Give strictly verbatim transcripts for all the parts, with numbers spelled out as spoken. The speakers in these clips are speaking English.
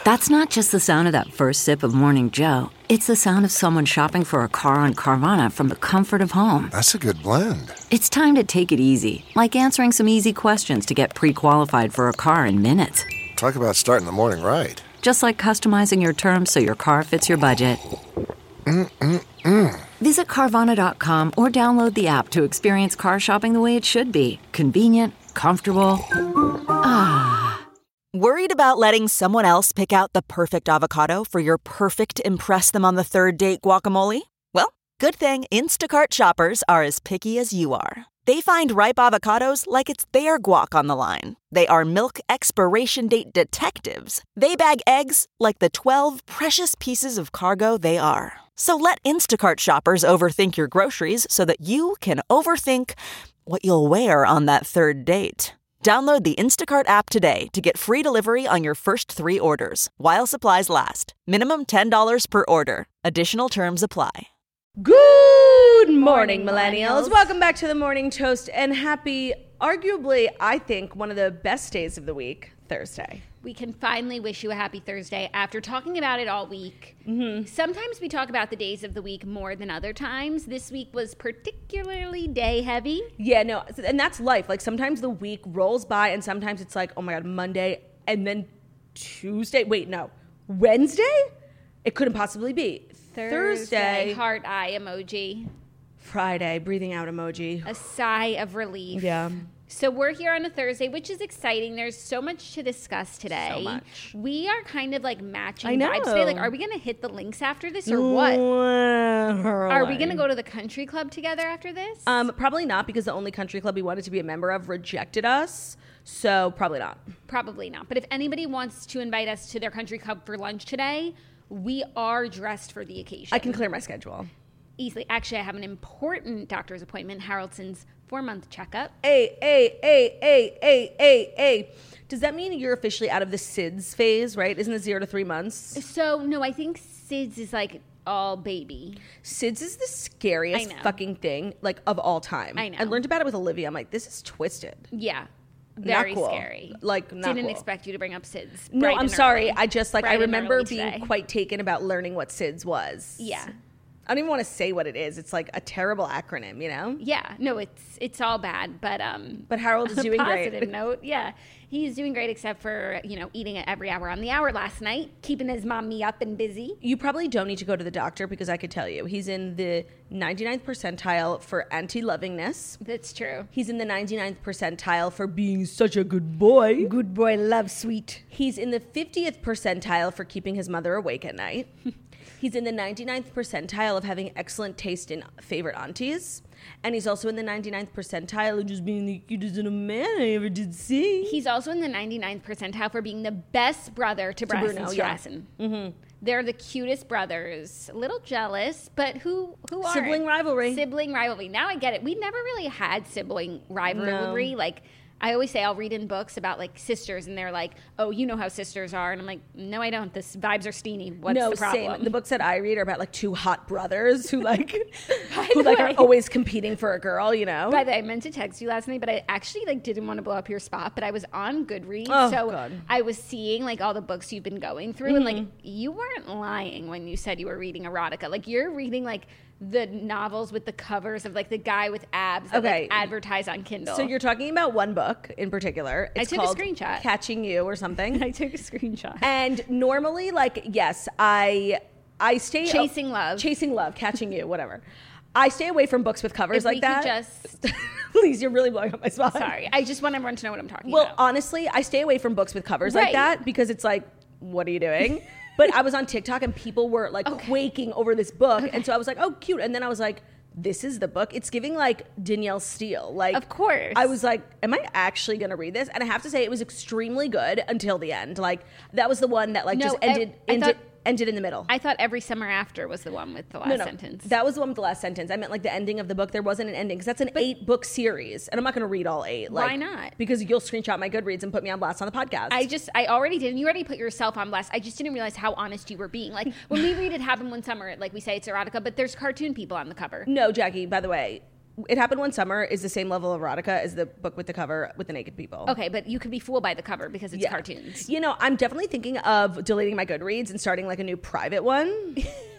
That's not just the sound of that first sip of Morning Joe. It's the sound of someone shopping for a car on Carvana from the comfort of home. That's a good blend. It's time to take it easy, like answering some easy questions to get pre-qualified for a car in minutes. Talk about starting the morning right. Just like customizing your terms so your car fits your budget. Mm-mm-mm. Visit Carvana dot com or download the app to experience car shopping the way it should be. Convenient, comfortable. Ah. Worried about letting someone else pick out the perfect avocado for your perfect impress-them-on-the-third-date guacamole? Well, good thing Instacart shoppers are as picky as you are. They find ripe avocados like it's their guac on the line. They are milk expiration date detectives. They bag eggs like the twelve precious pieces of cargo they are. So let Instacart shoppers overthink your groceries so that you can overthink what you'll wear on that third date. Download the Instacart app today to get free delivery on your first three orders, while supplies last. Minimum ten dollars per order. Additional terms apply. Good morning, millennials. Welcome back to the Morning Toast, and happy, arguably, I think, one of the best days of the week, Thursday. We can finally wish you a happy Thursday after talking about it all week. Mm-hmm. Sometimes we talk about the days of the week more than other times. This week was particularly day heavy. Yeah, no, and that's life. Like, sometimes the week rolls by, and sometimes it's like, oh my God, Monday, and then Tuesday. Wait, no, Wednesday? It couldn't possibly be. Thursday, Thursday. Heart eye emoji. Friday, breathing out emoji. A sigh of relief. Yeah. So we're here on a Thursday, which is exciting. There's so much to discuss today. So much. We are kind of like matching I know. vibes today. Like, are we going to hit the links after this or what? Are we going to go to the country club together after this? Um, probably not, because the only country club we wanted to be a member of rejected us. So probably not. Probably not. But if anybody wants to invite us to their country club for lunch today, we are dressed for the occasion. I can clear my schedule. Easily. Actually, I have an important doctor's appointment, Haraldson's four-month checkup. Hey, hey, hey, hey, hey, hey, hey. Does that mean you're officially out of the S I D S phase, right? Isn't it zero to three months? So, no, I think S I D S is like all baby. S I D S is the scariest fucking thing, like, of all time. I know. I learned about it with Olivia. I'm like, this is twisted. Yeah. Very not cool. scary. Like, not Didn't cool. expect you to bring up S I D S. No, I'm sorry. Early. I just, like, Bright I remember being today. quite taken about learning what S I D S was. Yeah. I don't even want to say what it is. It's like a terrible acronym, you know? Yeah. No, it's it's all bad. But um. But Harold is doing great. Positive note, yeah, he's doing great, except for you know eating at every hour on the hour last night, keeping his mommy up and busy. You probably don't need to go to the doctor, because I could tell you he's in the ninety-ninth percentile for anti-lovingness. That's true. He's in the ninety-ninth percentile for being such a good boy. Good boy, love sweet. He's in the fiftieth percentile for keeping his mother awake at night. He's in the ninety-ninth percentile of having excellent taste in favorite aunties. And he's also in the ninety-ninth percentile of just being the cutest little man I ever did see. He's also in the ninety-ninth percentile for being the best brother to, to Bryson Bruno, Strassen. Yeah. Mm-hmm. They're the cutest brothers. A little jealous, but who who are Sibling rivalry. Sibling rivalry. Now I get it. We never really had sibling rivalry. No. Like, I always say I'll read in books about like sisters, and they're like, "Oh, you know how sisters are," and I'm like, "No, I don't. This vibes are steamy. What's no, the problem?" Same. The books that I read are about like two hot brothers who like By who the like way, are always competing for a girl, you know. By the way, I meant to text you last night, but I actually like didn't want to blow up your spot. But I was on Goodreads, oh, so God. I was seeing like all the books you've been going through, Mm-hmm. and like you weren't lying when you said you were reading erotica. Like, you're reading like the novels with the covers of like the guy with abs that Okay. like advertise on Kindle. So you're talking about one book in particular. It's I took a called screenshot. Catching You or something. I took a screenshot. And normally, like, yes, I I stay Chasing Love. Chasing Love, Catching You, whatever. I stay away from books with covers If like we that. could just Please, you're really blowing up my spot. sorry, I just want everyone to know what I'm talking Well, about. honestly, I stay away from books with covers like Right. that, because it's like, what are you doing? But I was on TikTok and people were like Okay. quaking over this book. Okay. And so I was like, oh, cute. And then I was like, this is the book. It's giving like Danielle Steele. Like, Of course. I was like, am I actually going to read this? And I have to say, it was extremely good until the end. Like, that was the one that like No, just I- ended, I ended, thought- ended in the middle. I thought Every Summer After was the one with the last no, no, sentence. that was the one with the last sentence. I meant like the ending of the book. There wasn't an ending, because that's an eight book series, and I'm not going to read all eight. Like, Why not? Because you'll screenshot my Goodreads and put me on blast on the podcast. I just, I already did, and you already put yourself on blast. I just didn't realize how honest you were being. Like, when we read It Happened One Summer, like we say it's erotica, but there's cartoon people on the cover. No, Jackie, by the way, It Happened One Summer is the same level of erotica as the book with the cover with the naked people. Okay, but you could be fooled by the cover because it's Yeah. cartoons. You know, I'm definitely thinking of deleting my Goodreads and starting like a new private one.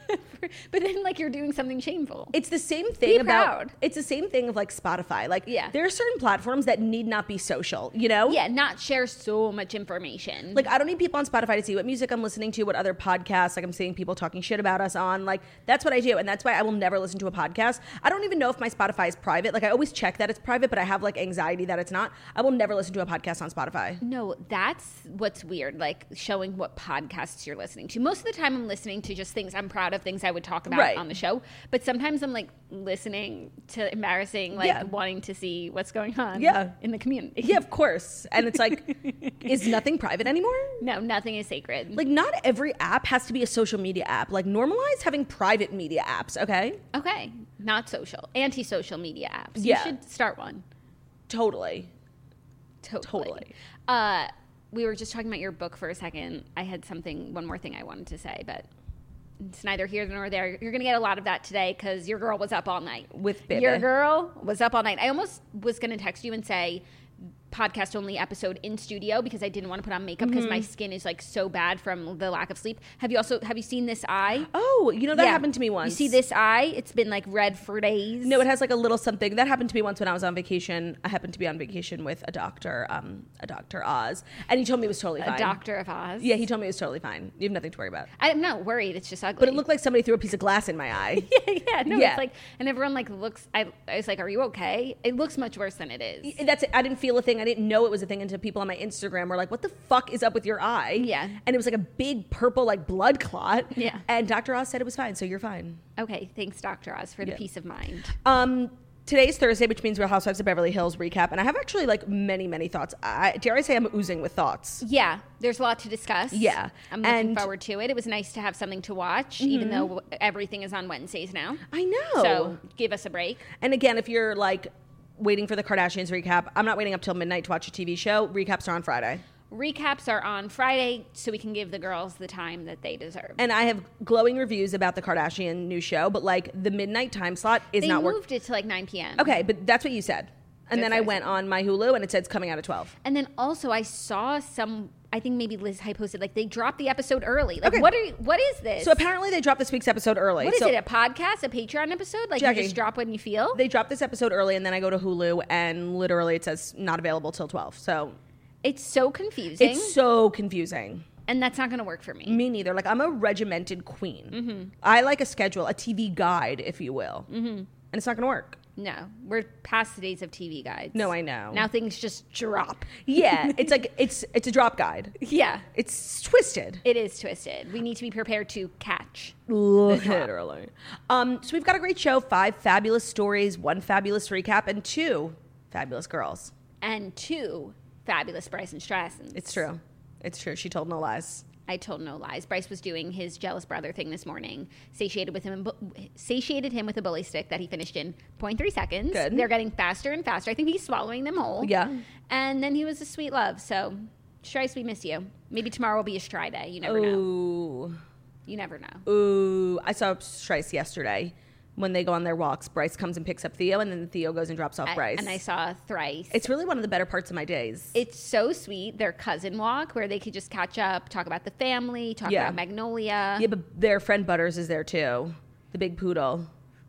But then, like, you're doing something shameful. It's the same thing about proud. it's the same thing of like Spotify. Like Yeah. there are certain platforms that need not be social, you know? Yeah, not share so much information. Like I don't need people on Spotify to see what music I'm listening to, what other podcasts, like I'm seeing people talking shit about us on. Like that's what I do. And that's why I will never listen to a podcast. I don't even know if my Spotify is private. Like I always check that it's private, but I have like anxiety that it's not. I will never listen to a podcast on Spotify. No, that's what's weird, like showing what podcasts you're listening to. Most of the time I'm listening to just things I'm proud of, things I would talk about Right. on the show. But sometimes I'm like listening to embarrassing, like Yeah. wanting to see what's going on Yeah. in the community. Yeah, of course. And it's like, is nothing private anymore? No, nothing is sacred. Like not every app has to be a social media app. Like normalize having private media apps, okay? Okay, not social. Anti-social media apps. Yeah. You should start one. Totally. Totally. Totally. Uh, we were just talking about your book for a second. I had something, one more thing I wanted to say, but it's neither here nor there. You're going to get a lot of that today because your girl was up all night. With Bebe. Your girl was up all night. I almost was going to text you and say podcast only episode in studio because I didn't want to put on makeup because my skin is like so bad from the lack of sleep. Have you also, have you seen this eye? Oh, you know, that Yeah. happened to me once. You see this eye? It's been like red for days. No, it has like a little something. That happened to me once when I was on vacation. I happened to be on vacation with a doctor, um, a Doctor Oz, and he told me it was totally fine. A Doctor of Oz. Yeah, he told me it was totally fine. You have nothing to worry about. I'm not worried. It's just ugly. But it looked like somebody threw a piece of glass in my eye. yeah, yeah, no, Yeah. it's like, and everyone like looks, I, I was like, are you okay? It looks much worse than it is. That's it. I didn't feel a thing. I didn't know it was a thing until people on my Instagram were like, what the fuck is up with your eye? Yeah. And it was like a big purple like blood clot. Yeah. And Doctor Oz said it was fine, so you're fine. Okay, thanks, Doctor Oz, for the Yeah. peace of mind. Um, today's Thursday, which means Real Housewives of Beverly Hills recap, and I have actually like many, many thoughts. I, dare I say I'm oozing with thoughts. Yeah, there's a lot to discuss. Yeah. I'm looking And- forward to it. It was nice to have something to watch, even though everything is on Wednesdays now. I know. So give us a break. And again, if you're like waiting for the Kardashians recap, I'm not waiting up till midnight to watch a T V show. Recaps are on Friday. Recaps are on Friday, so we can give the girls the time that they deserve. And I have glowing reviews about the Kardashian new show, but like the midnight time slot is they not moved working. it to like nine p.m. Okay, but that's what you said. And That's then I what I went on my Hulu and it said it's coming out at twelve. And then also I saw some, I think maybe Liz High posted, like they dropped the episode early. Like Okay. what are you, what is this? So apparently they dropped this week's episode early. What is so it, a podcast, a Patreon episode? Like Jackie, you just drop when you feel? They dropped this episode early and then I go to Hulu and literally it says not available till twelve. So It's so confusing. it's so confusing. and that's not going to work for me. Me neither. Like I'm a regimented queen. Mm-hmm. I like a schedule, a T V guide, if you will. Mm-hmm. And it's not going to work. No, we're past the days of T V guides. No, I know. Now things just drop. Yeah, it's like it's it's a drop guide. Yeah. It's twisted. It is twisted. We need to be prepared to catch. Literally. Um, so we've got a great show, five fabulous stories, one fabulous recap, and two fabulous girls. And two fabulous Bryson Strassens. It's true. It's true. She told no lies. I told no lies. Bryce was doing his jealous brother thing this morning. Satiated with him, satiated him with a bully stick that he finished in zero point three seconds. Good. They're getting faster and faster. I think he's swallowing them whole. Yeah. And then he was a sweet love. So, Strice, we miss you. Maybe tomorrow will be a Stry day. You never know. Ooh. You never know. Ooh. I saw Strice yesterday. When they go on their walks, Bryce comes and picks up Theo, and then Theo goes and drops off I- Bryce. and I saw Thrice. It's really one of the better parts of my days. It's so sweet. Their cousin walk where they could just catch up, talk about the family, talk Yeah. about Magnolia. Yeah, but their friend Butters is there too. The big poodle.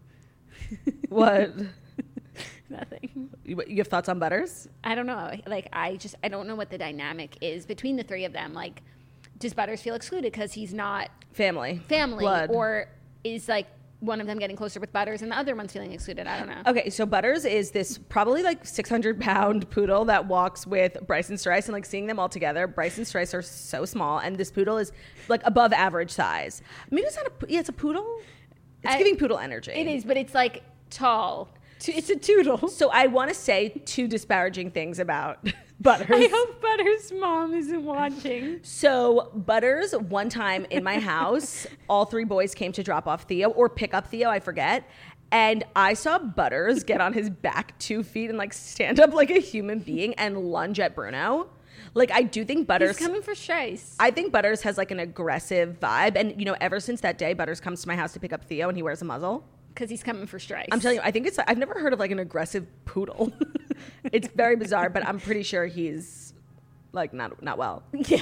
What? Nothing. You, you have thoughts on Butters? I don't know. Like, I just, I don't know what the dynamic is between the three of them. Like, does Butters feel excluded because he's not Family. family? Blood. Or is, like, one of them getting closer with Butters and the other one's feeling excluded? I don't know. Okay, so Butters is this probably like six hundred pound poodle that walks with Bryce and Strice, and like seeing them all together, Bryce and Strice are so small, and this poodle is like above average size. Maybe it's not a, yeah, it's a poodle. It's I- giving poodle energy. It is, but it's, like, tall. It's a toodle. So I want to say two disparaging things about Butters. I hope Butters' mom isn't watching. So Butters, one time in my house, all three boys came to drop off Theo or pick up Theo, I forget. And I saw Butters get on his back two feet and like stand up like a human being and lunge at Bruno. Like I do think Butters. He's coming for Strice. I think Butters has like an aggressive vibe. And you know, ever since that day, Butters comes to my house to pick up Theo and he wears a muzzle. because he's coming for stripes. I'm telling you, I think it's, I've never heard of like an aggressive poodle. It's very bizarre, but I'm pretty sure he's like not, not well. Yeah.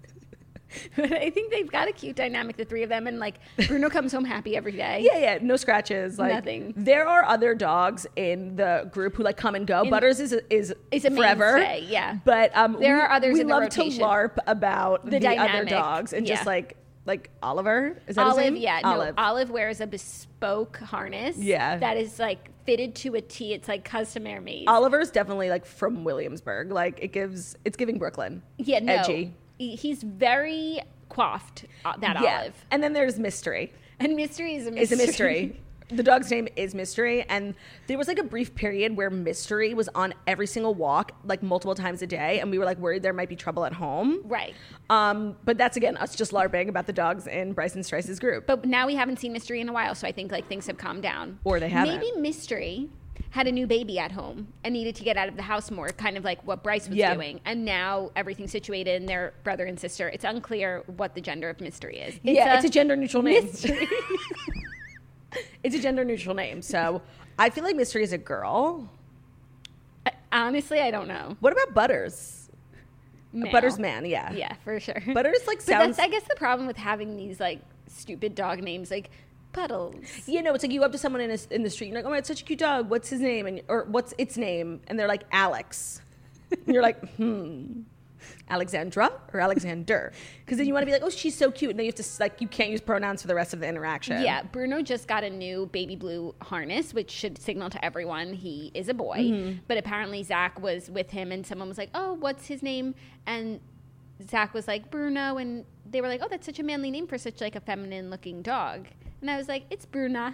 But I think they've got a cute dynamic, the three of them, and like Bruno comes home happy every day. Yeah, yeah, no scratches, like nothing. There are other dogs in the group who like come and go. In, Butters is is is a forever, mainstay, yeah. But um, there we, are others. We in love the rotation. to LARP about the, the other dogs and yeah. just like like Oliver. Is that Olive? his name? Yeah, Olive. no. Olive wears a bespoke harness. Yeah, that is like fitted to a T. It's like custom made. Oliver's definitely like from Williamsburg. Like it gives, it's giving Brooklyn. Yeah, no. Edgy. He's very coiffed, uh, that yeah. Olive. And then there's Mystery. And Mystery is a mystery. Is a mystery. The dog's name is Mystery, and there was like a brief period where Mystery was on every single walk, like multiple times a day, and we were like worried there might be trouble at home. Right. Um, but that's again us just LARPing about the dogs in Bryson Strice's group. But now we haven't seen Mystery in a while, so I think like things have calmed down. Or they haven't. Maybe Mystery had a new baby at home and needed to get out of the house more, kind of like what Bryce was yeah. doing. And now everything's situated and they're brother and sister. It's unclear what the gender of Mystery is. It's yeah, a it's a gender neutral name. Mystery. It's a gender neutral name. So I feel like Mystery is a girl. I, honestly, I don't know. What about Butters? Male. Butters man, yeah. Yeah, for sure. Butters like but sounds... that's, I guess, the problem with having these like stupid dog names, like Puddles. You know, it's like you go up to someone in, a, in the street, and you're like, oh my, it's such a cute dog. What's his name? And or what's its name? And they're like, Alex. And you're like, hmm, Alexandra or Alexander? Because then you want to be like, oh, she's so cute. And then you have to, like, you can't use pronouns for the rest of the interaction. Yeah, Bruno just got a new baby blue harness, which should signal to everyone he is a boy. Mm-hmm. But apparently Zach was with him, and someone was like, oh, what's his name? And Zach was like, Bruno. And they were like, oh, that's such a manly name for such, like, a feminine-looking dog. And I was like, it's Bruna.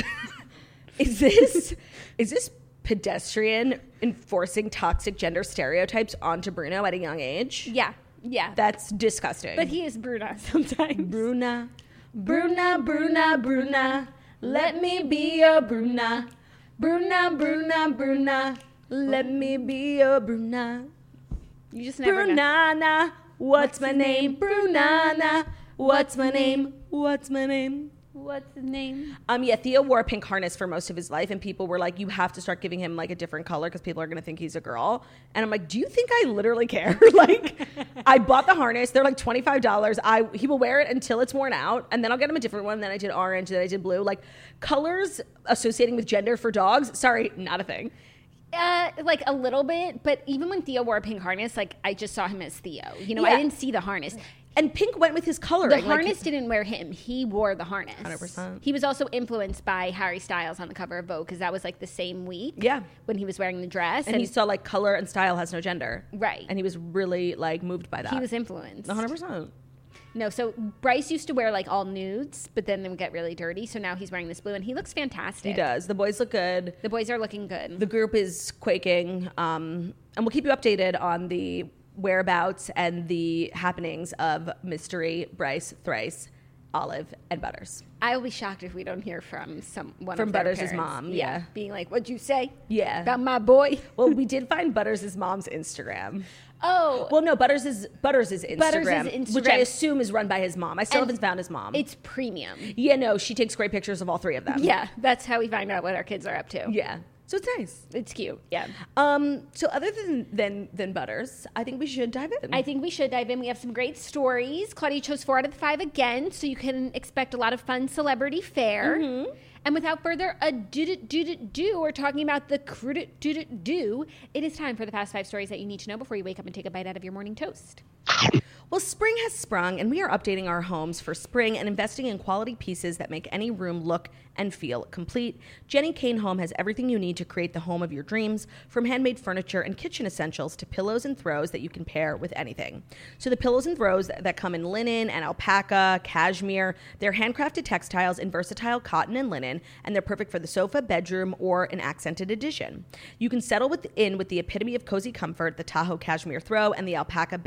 Is this is this pedestrian enforcing toxic gender stereotypes onto Bruno at a young age? Yeah, yeah. That's disgusting. But he is Bruna sometimes. Bruna, Bruna, Bruna, Bruna, let me be your Bruna. Bruna, Bruna, Bruna, let me be your Bruna. You just never know. Brunana, what's my name? Brunana, what's my name? What's my name? What's his name? Um, yeah, Theo wore a pink harness for most of his life, and people were like, you have to start giving him like a different color because people are going to think he's a girl. And I'm like, do you think I literally care? Like, I bought the harness. They're like twenty-five dollars. I He will wear it until it's worn out, and then I'll get him a different one. Then I did orange, then I did blue. Like, colors associating with gender for dogs, sorry, not a thing. Uh, like a little bit, but even when Theo wore a pink harness, like I just saw him as Theo. You know, yeah. I didn't see the harness. And pink went with his coloring. The harness like, didn't wear him. He wore the harness. one hundred percent. He was also influenced by Harry Styles on the cover of Vogue because that was like the same week. Yeah. When he was wearing the dress. And, and he saw like color and style has no gender. Right. And he was really like moved by that. He was influenced. one hundred percent. No, so Bryce used to wear like all nudes, but then they would get really dirty. So now he's wearing this blue and he looks fantastic. He does. The boys look good. The boys are looking good. The group is quaking. Um, and we'll keep you updated on the whereabouts and the happenings of Mystery, Bryce, Thrice, Olive, and Butters. I will be shocked if we don't hear from some one from of their Butters' parents. mom. Yeah. yeah, being like, "What'd you say? Yeah, about my boy." Well, we did find Butters' mom's Instagram. Oh, well, no, Butters is Butters' Instagram, Butters' Instagram, which I assume is run by his mom. I still and haven't found his mom. It's premium. Yeah, no, she takes great pictures of all three of them. Yeah, that's how we find out what our kids are up to. Yeah. So it's nice. It's cute. Yeah. Um. So other than than than Butters, I think we should dive in. I think we should dive in. We have some great stories. Claudia chose four out of the five again, so you can expect a lot of fun celebrity fare. Mm-hmm. And without further ado, do do do, we're talking about the crew do do do. It is time for the past five stories that you need to know before you wake up and take a bite out of your morning toast. Well, spring has sprung, and we are updating our homes for spring and investing in quality pieces that make any room look and feel complete. Jenny Kane Home has everything you need to create the home of your dreams, from handmade furniture and kitchen essentials to pillows and throws that you can pair with anything. So the pillows and throws that come in linen and alpaca, cashmere, they're handcrafted textiles in versatile cotton and linen, and they're perfect for the sofa, bedroom, or an accented addition. You can settle within with the epitome of cozy comfort, the Tahoe cashmere throw and the alpaca basket weave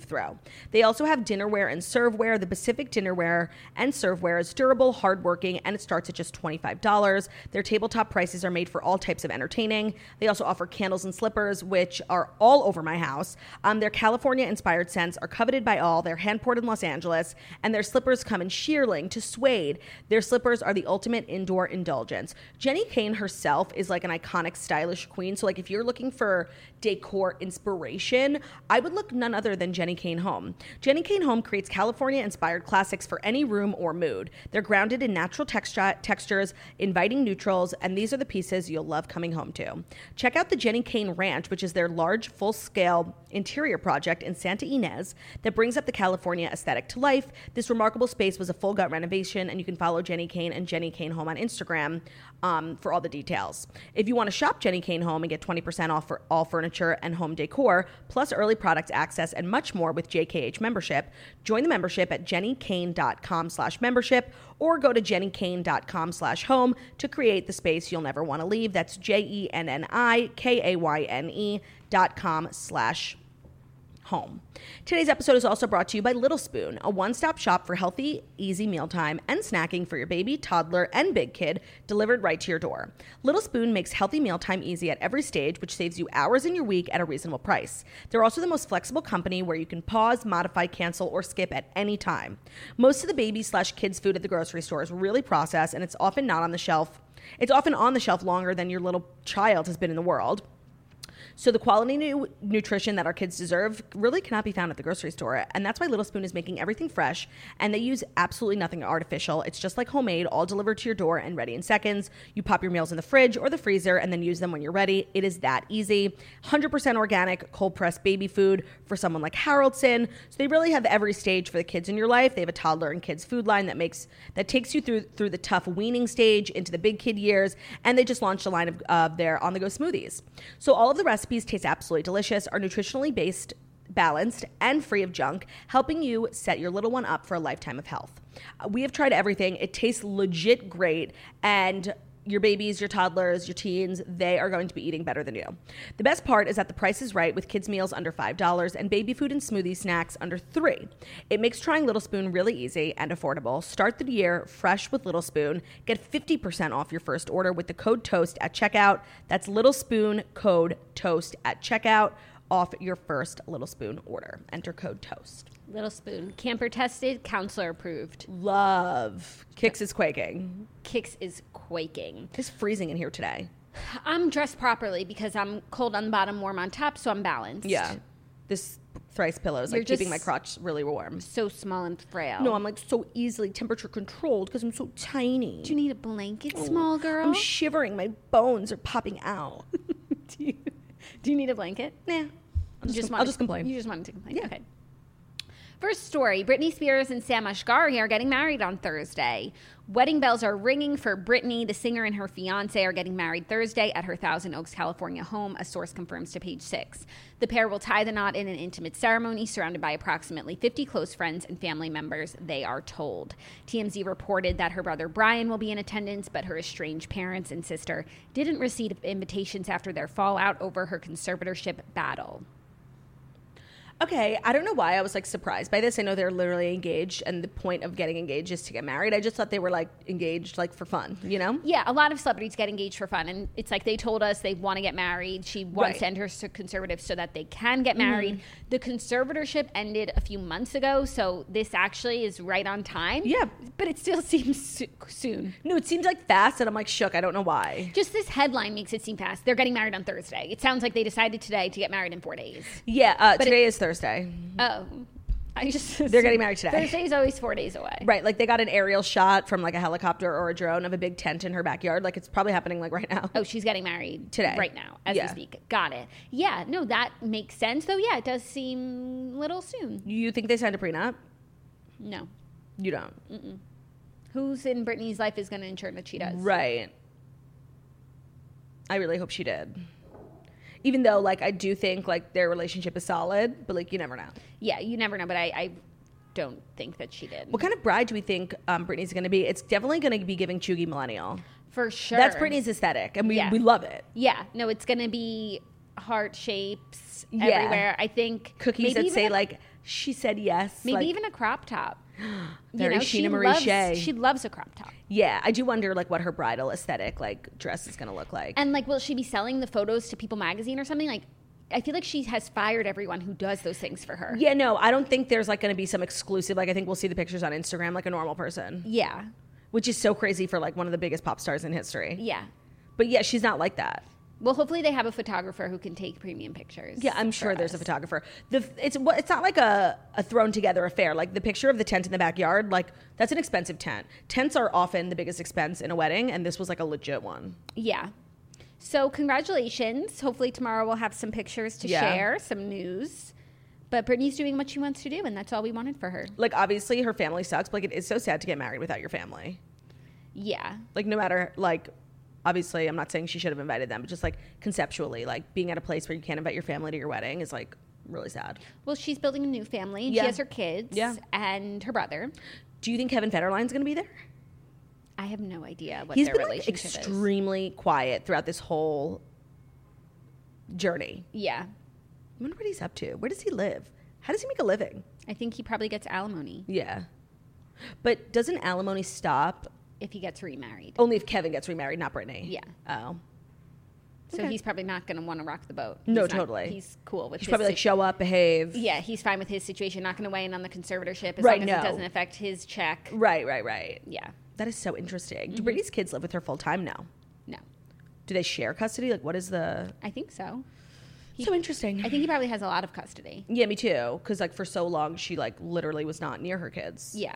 weave throw. They also have dinnerware and serveware. The Pacific dinnerware and serveware is durable, hardworking, and it starts at just twenty-five dollars. Their tabletop prices are made for all types of entertaining. They also offer candles and slippers, which are all over my house. Um, their California-inspired scents are coveted by all. They're hand-poured in Los Angeles, and their slippers come in shearling to suede. Their slippers are the ultimate indoor indulgence. Jenni Kayne herself is like an iconic, stylish queen. So like if you're looking for decor inspiration, I would look none other than Jenni Kayne Home. Jenni Kayne Home creates California-inspired classics for any room or mood. They're grounded in natural textu- textures, inviting neutrals, and these are the pieces you'll love coming home to. Check out the Jenni Kayne Ranch, which is their large, full-scale interior project in Santa Ynez that brings up the California aesthetic to life. This remarkable space was a full gut renovation, and you can follow Jenni Kayne and Jenni Kayne Home on Instagram um, for all the details. If you want to shop Jenni Kayne Home and get twenty percent off for all furniture and home decor, plus early product access and much more with J K H membership, join the membership at jennikayne.com slash membership or go to jennikayne.com slash home to create the space you'll never want to leave. That's J-E-N-N-I-K-A-Y-N-E dot com slash home. Today's episode is also brought to you by Little Spoon, a one-stop shop for healthy, easy mealtime and snacking for your baby, toddler, and big kid, delivered right to your door. Little Spoon makes healthy mealtime easy at every stage, which saves you hours in your week at a reasonable price. They're also the most flexible company where you can pause, modify, cancel, or skip at any time. Most of the baby slash kids food at the grocery store is really processed, and it's often not on the shelf. It's often on the shelf longer than your little child has been in the world. So the quality nu- nutrition that our kids deserve really cannot be found at the grocery store. And that's why Little Spoon is making everything fresh, and they use absolutely nothing artificial. It's just like homemade, all delivered to your door and ready in seconds. You pop your meals in the fridge or the freezer and then use them when you're ready. It is that easy. one hundred percent organic, cold-pressed baby food for someone like Haroldson. So they really have every stage for the kids in your life. They have a toddler and kids food line that makes that takes you through through the tough weaning stage into the big kid years. And they just launched a line of uh, their on-the-go smoothies. So all of the recipes taste absolutely delicious, are nutritionally based, balanced, and free of junk, helping you set your little one up for a lifetime of health. Uh, we have tried everything. It tastes legit great, and your babies, your toddlers, your teens, they are going to be eating better than you. The best part is that the price is right with kids' meals under five dollars and baby food and smoothie snacks under three dollars. It makes trying Little Spoon really easy and affordable. Start the year fresh with Little Spoon. Get fifty percent off your first order with the code TOAST at checkout. That's Little Spoon code TOAST at checkout. Off your first Little Spoon order. Enter code TOAST. Little Spoon. Camper tested, counselor approved. Love. Kix is quaking. Kix is quaking. It's freezing in here today. I'm dressed properly because I'm cold on the bottom, warm on top, so I'm balanced. Yeah. This thrice pillow is like keeping my crotch really warm. So small and frail. No, I'm like so easily temperature controlled because I'm so tiny. Do you need a blanket, small girl? I'm shivering. My bones are popping out. do, you, do you need a blanket? Nah. I'll just, just com- wanted, I'll just complain. You just wanted to complain. Yeah. Okay. First story, Britney Spears and Sam Asghari are getting married on Thursday. Wedding bells are ringing for Britney. The singer and her fiancé are getting married Thursday at her Thousand Oaks, California home, a source confirms to Page Six. The pair will tie the knot in an intimate ceremony surrounded by approximately fifty close friends and family members, they are told. T M Z reported that her brother Brian will be in attendance, but her estranged parents and sister didn't receive invitations after their fallout over her conservatorship battle. Okay, I don't know why I was like surprised by this. I know they're literally engaged, and the point of getting engaged is to get married. I just thought they were like engaged like for fun, you know? Yeah, a lot of celebrities get engaged for fun, and it's like they told us they want to get married. She wants Right. to enter conservative so that they can get married. Mm-hmm. The conservatorship ended a few months ago, so this actually is right on time. Yeah. But it still seems so- soon. No, it seems like fast, and I'm like shook. I don't know why. Just this headline makes it seem fast. They're getting married on Thursday. It sounds like they decided today to get married in four days. Yeah, uh, But today it- is Thursday. Oh, I just They're getting married today. Thursday is always four days away. Right, like they got an aerial shot from like a helicopter or a drone of a big tent in her backyard. Like it's probably happening like right now. Oh, she's getting married Today. right now, as Yeah. we speak. Got it. Yeah, no, that makes sense. Though, yeah, it does seem a little soon. You think they signed a prenup? No. You don't. Who's in Britney's life is going to ensure that she does? Right. I really hope she did. Even though, like, I do think, like, their relationship is solid, but, like, you never know. Yeah, you never know, but I, I don't think that she did. What kind of bride do we think um, Britney's going to be? It's definitely going to be giving chuggy millennial. For sure. That's Britney's aesthetic, and we, Yeah. we love it. Yeah, no, it's going to be heart shapes Yeah. everywhere. I think Cookies maybe that even say, a- like, She said yes. Maybe like, even a crop top. Very you know, Sheena she Marie loves, Shea. She loves a crop top. Yeah, I do wonder like what her bridal aesthetic like dress is gonna look like. And like, will she be selling the photos to People Magazine or something? Like, I feel like she has fired everyone who does those things for her. Yeah, no, I don't think there's like gonna be some exclusive. Like, I think we'll see the pictures on Instagram like a normal person. Yeah. Which is so crazy for like one of the biggest pop stars in history. Yeah. But yeah, she's not like that. Well, hopefully they have a photographer who can take premium pictures. Yeah, I'm sure there's us. a photographer. The it's it's not like a, a thrown together affair. Like the picture of the tent in the backyard, like that's an expensive tent. Tents are often the biggest expense in a wedding, and this was like a legit one. Yeah. So congratulations. Hopefully tomorrow we'll have some pictures to Yeah. share, some news. But Brittany's doing what she wants to do, and that's all we wanted for her. Like obviously her family sucks, but like it is so sad to get married without your family. Yeah. Like no matter like obviously I'm not saying she should have invited them, but just like conceptually, like being at a place where you can't invite your family to your wedding is like really sad. Well, she's building a new family, and Yeah. she has her kids Yeah. and her brother. Do you think Kevin Federline's gonna be there? I have no idea what He's their been like relationship is. extremely quiet throughout this whole journey. Yeah. I wonder what he's up to. Where does he live? How does he make a living? I think he probably gets alimony Yeah. But doesn't alimony stop if he gets remarried. only if Kevin gets remarried, not Brittany? Yeah. Oh. So Okay. he's probably not going to want to rock the boat. No, He's not- totally. He's cool with He's his probably like, sit- show up, behave. Yeah, he's fine with his situation, not going to weigh in on the conservatorship as Right, long as no. it doesn't affect his check. Right, right, right. Yeah. That is so interesting. Mm-hmm. Do Brittany's kids live with her full time now? No. Do they share custody? Like, what is the... I think so. He- so interesting. I think he probably has a lot of custody. Yeah, me too. Because, like, for so long, she, like, literally was not near her kids. Yeah.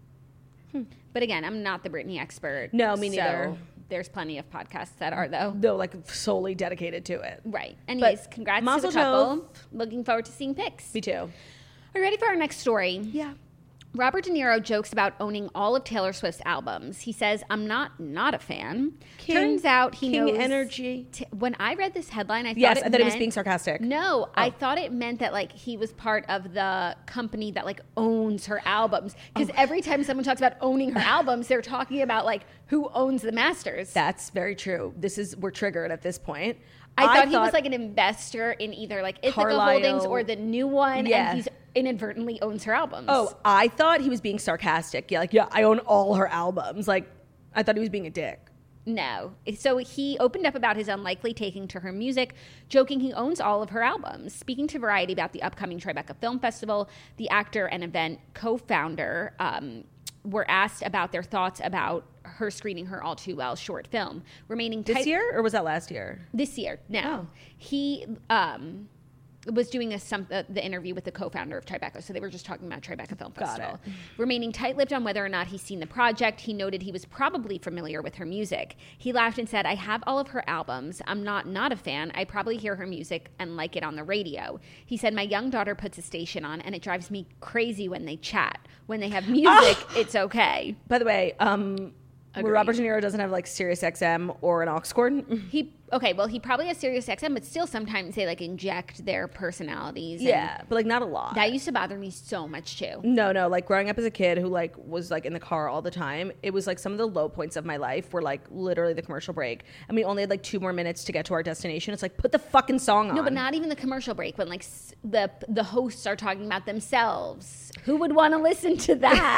But again, I'm not the Britney expert. No, me so neither. There's plenty of podcasts that are, though. No, like, solely dedicated to it. Right. Anyways, congrats to the mazel couple. tov. Looking forward to seeing pics. Me too. Are you ready for our next story? Yeah. Robert De Niro jokes about owning all of Taylor Swift's albums. He says, I'm not not a fan. King- Turns out he King knows... energy. T- when I read this headline, I thought Yes, it I thought it was meant- being sarcastic. No, I Oh. thought it meant that like he was part of the company that like owns her albums. Because every time someone talks about owning her albums, they're talking about like who owns the masters. That's very true. This is... We're triggered at this point. I thought, he was like an investor in either like Ithaca Carlisle- Holdings or the new one, Yeah. and he's inadvertently owns her albums. Oh, I thought he was being sarcastic. Yeah, like, yeah, I own all her albums. Like, I thought he was being a dick. No. So he opened up about his unlikely taking to her music, joking he owns all of her albums. Speaking to Variety about the upcoming Tribeca Film Festival, the actor and event co-founder um, were asked about their thoughts about her screening her All Too Well short film. Remaining This tight- year, or was that last year? This year, no. Oh. He um, was doing a, some, uh, the interview with the co-founder of Tribeca, so they were just talking about Tribeca Film Got Festival. it. Remaining tight-lipped on whether or not he's seen the project, he noted he was probably familiar with her music. He laughed and said, I have all of her albums. I'm not not a fan. I probably hear her music and like it on the radio. He said, my young daughter puts a station on, and it drives me crazy when they chat. When they have music, it's okay. By the way, um, Agreed. Robert De Niro doesn't have like Sirius X M or an aux cord. He okay, well, he probably has Sirius X M, but still sometimes they like inject their personalities. and Yeah, but like not a lot. that used to bother me so much too. No, no, like growing up as a kid who like was like in the car all the time, it was like some of the low points of my life were like literally the commercial break. And we only had like two more minutes to get to our destination. It's like, put the fucking song on. No, but not even the commercial break when like s- the the hosts are talking about themselves. Who would want to listen to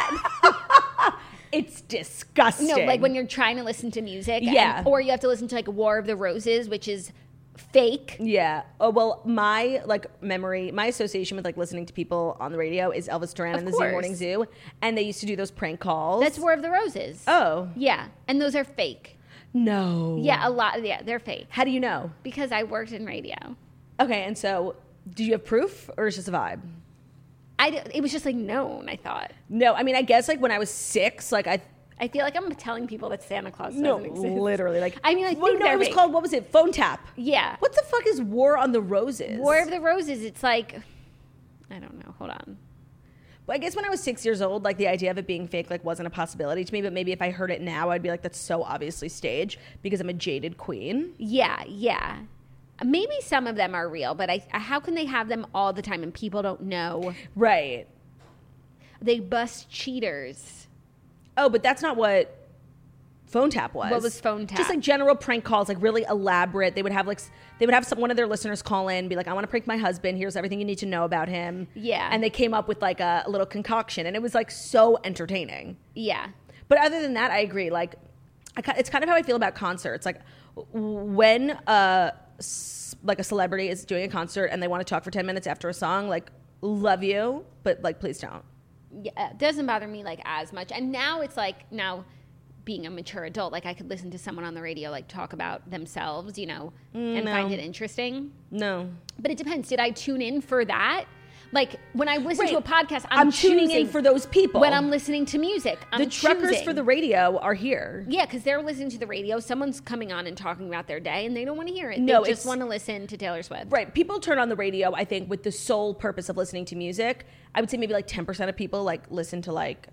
that? It's disgusting. No, like when you're trying to listen to music. and- Yeah. or you have to listen to like War of the Roses, which is fake. Yeah. Oh, well, my like memory, my association with like listening to people on the radio is Elvis Duran Of and the Z course. Morning Zoo. And they used to do those prank calls. That's War of the Roses. Oh. Yeah, and those are fake. No. Yeah, a lot. Yeah, they're fake How do you know? because I worked in radio. Okay, and so do you have proof or is it just a vibe? I d- it was just like known. I thought. No, I mean, I guess like when I was six, like I I feel like I'm telling people that Santa Claus doesn't no, exist. literally, like I mean, I well, think no, they're it was fake. called what was it? Phone tap. Yeah. What the fuck is War on the Roses? War of the Roses. It's like, I don't know. Hold on. Well, I guess when I was six years old, like the idea of it being fake like wasn't a possibility to me. But maybe if I heard it now, I'd be like, that's so obviously staged because I'm a jaded queen. Yeah, yeah. Maybe some of them are real, but I, how can they have them all the time and people don't know? Right. They bust cheaters. Oh, but that's not what phone tap was. What was phone tap? Just like general prank calls, like really elaborate. They would have like s- they would have some, one of their listeners call in, be like, "I want to prank my husband. Here's everything you need to know about him." Yeah. And they came up with like a, a little concoction, and it was like so entertaining. Yeah. But other than that, I agree. Like, I, ki- it's kind of how I feel about concerts. Like, w- when uh s- like a celebrity is doing a concert and they want to talk for ten minutes after a song, like, love you, but like, please don't. Yeah, it doesn't bother me like as much. And now it's like now being a mature adult, like I could listen to someone on the radio like talk about themselves, you know, and no. find it interesting. No. But it depends. Did I tune in for that? Like when I listen to a Right. podcast, I'm, I'm tuning in choosing for those people. When I'm listening to music, I'm the truckers choosing. for the radio are here. Yeah, because they're listening to the radio. Someone's coming on and talking about their day, and they don't want to hear it. No, they just it's- want to listen to Taylor Swift. Right. People turn on the radio, I think, with the sole purpose of listening to music. I would say maybe like ten percent of people like listen to like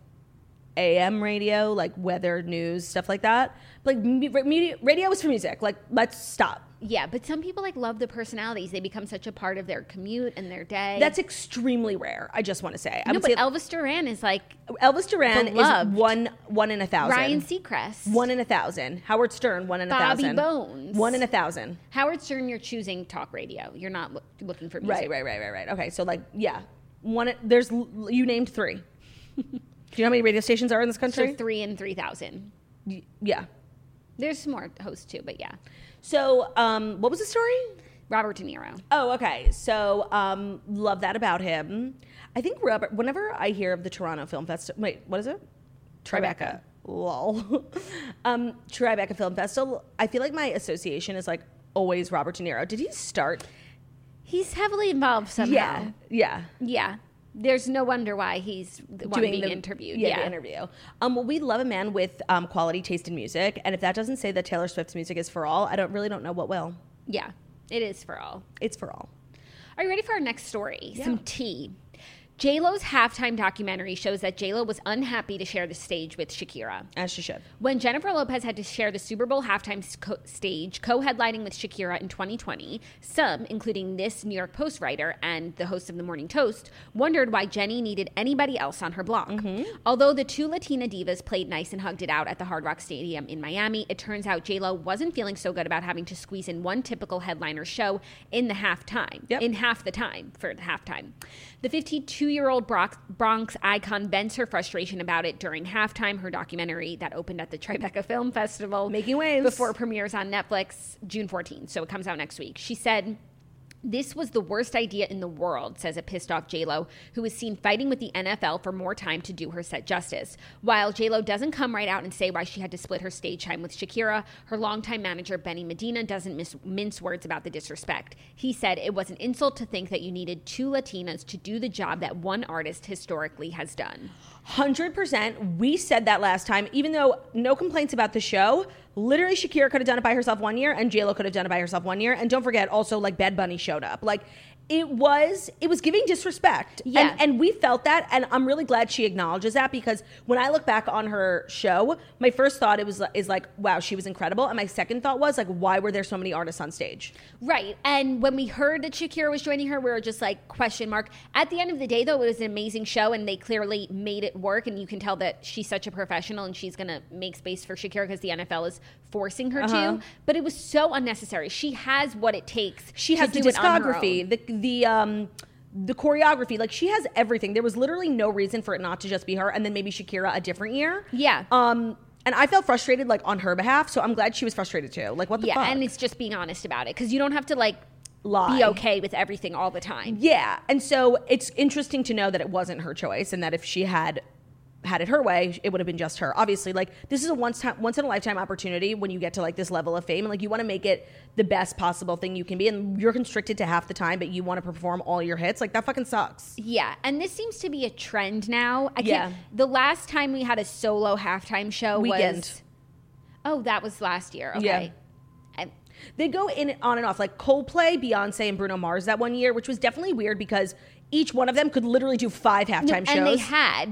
A M radio, like weather, news, stuff like that. But like mu- mu- radio is for music. Like, let's stop. Yeah, but some people like love the personalities. They become such a part of their commute and their day. That's extremely rare, I just want to say. I no, would but say Elvis Duran is like Elvis Duran beloved. is one one in a thousand. Ryan Seacrest. One in a thousand. Howard Stern, one in a Bobby thousand. Bones. One in a thousand. Howard Stern, you're choosing talk radio. You're not loo- looking for music. Right, right, right, right, right. Okay, so like, yeah. One, there's, you named three. Do you know how many radio stations are in this country? So three and three thousand. Y- yeah. There's some more hosts too, but yeah. So, um, what was the story? Robert De Niro. Oh, okay. So, um, love that about him. I think Robert, whenever I hear of the Toronto Film Festival, wait, what is it? Tribeca. Lol. um, Tribeca Film Festival. I feel like my association is like always Robert De Niro. Did he start? He's heavily involved somehow. Yeah. Yeah. Yeah. There's no wonder why he's the one being the, interviewed. Yeah, Yeah. the interview. Um, well, we love a man with um, quality taste in music, and if that doesn't say that Taylor Swift's music is for all, I don't really don't know what will. Yeah. It is for all. It's for all. Are you ready for our next story? Yeah. Some tea. J-Lo's halftime documentary shows that J-Lo was unhappy to share the stage with Shakira. As she should. When Jennifer Lopez had to share the Super Bowl halftime co- stage, co-headlining with Shakira in twenty twenty, some, including this New York Post writer and the host of The Morning Toast, wondered why Jenny needed anybody else on her block. Mm-hmm. Although the two Latina divas played nice and hugged it out at the Hard Rock Stadium in Miami, it turns out J-Lo wasn't feeling so good about having to squeeze in one typical headliner show in the halftime, Yep. in half the time for the halftime. The fifty-two-year-old Bronx, Bronx icon vents her frustration about it during halftime, her documentary that opened at the Tribeca Film Festival. Making waves. Before it premieres on Netflix June fourteenth, so it comes out next week. She said, "This was the worst idea in the world," says a pissed off J-Lo, who is seen fighting with the N F L for more time to do her set justice. While J-Lo doesn't come right out and say why she had to split her stage time with Shakira, her longtime manager Benny Medina doesn't miss, mince words about the disrespect. He said it was an insult to think that you needed two Latinas to do the job that one artist historically has done. one hundred percent. We said that last time, even though no complaints about the show. Literally, Shakira could have done it by herself one year, and J-Lo could have done it by herself one year. And don't forget, also, like, Bad Bunny showed up. Like, it was it was giving disrespect. Yeah. And, and we felt that, and I'm really glad she acknowledges that, because when I look back on her show, my first thought it was is like, wow, she was incredible. And my second thought was, like, why were there so many artists on stage? Right. And when we heard that Shakira was joining her, we were just like, question mark. At the end of the day, though, it was an amazing show, and they clearly made it work. And you can tell that she's such a professional, and she's going to make space for Shakira because the N F L is forcing her Uh-huh. to. But it was so unnecessary. She has what it takes. She to has the do it on her discography, own. the the um the choreography. Like, she has everything. There was literally no reason for it not to just be her, and then maybe Shakira a different year. Yeah. Um, and I felt frustrated, like, on her behalf. So I'm glad she was frustrated too. Like, what the yeah, fuck? and it's just being honest about it because you don't have to like Lie. be okay with everything all the time. Yeah, and so it's interesting to know that it wasn't her choice, and that if she had had it her way, it would have been just her. Obviously, like, this is a once time, once in a lifetime opportunity when you get to like this level of fame, and like, you want to make it the best possible thing you can be, and you're constricted to half the time, but you want to perform all your hits. Like, that fucking sucks. Yeah, and this seems to be a trend now. I Yeah. can't, the last time we had a solo halftime show Weekend. was oh, that was last year. Okay. Yeah. And They go in on and off, like Coldplay, Beyonce, and Bruno Mars that one year, which was definitely weird because each one of them could literally do five halftime and shows. they had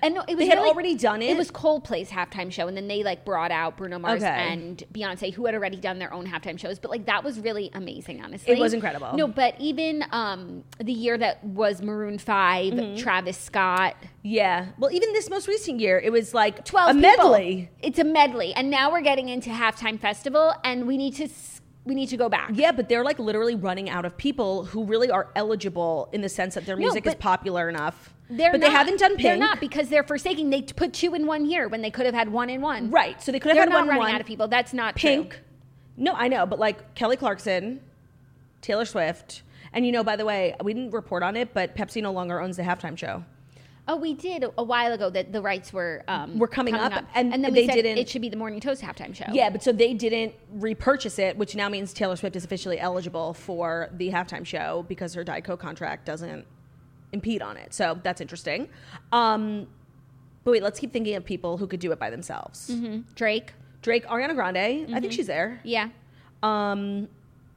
And no, it was They had really- already done it? It was Coldplay's halftime show, and then they like brought out Bruno Mars Okay. and Beyonce, who had already done their own halftime shows. But like that was really amazing, honestly. It was incredible. No, but even um, the year that was Maroon Five, Mm-hmm. Travis Scott, Yeah. Well, even this most recent year, it was like twelve a people. medley. It's a medley, and now we're getting into halftime festival, and we need to s- we need to go back. Yeah, but they're like literally running out of people who really are eligible in the sense that their No, music is but popular enough. They're but not, they haven't done Pink. They're not because they're forsaking. They t- put two in one year when they could have had one in one. Right. So they could have They're had not one running one. out of people. That's not Pink. true. No, I know, but like Kelly Clarkson, Taylor Swift, and you know, by the way, we didn't report on it, but Pepsi no longer owns the halftime show. Oh, we did a while ago that the rights were um, Were coming up, and and, then they we said didn't- it should be the Morning Toast halftime show. Yeah, but so they didn't repurchase it, which now means Taylor Swift is officially eligible for the halftime show because her Diet Coke contract doesn't impede on it. So that's interesting. Um, but wait, let's keep thinking of people who could do it by themselves. Mm-hmm. Drake. Drake, Ariana Grande, I Mm-hmm. think she's there. Yeah. Um,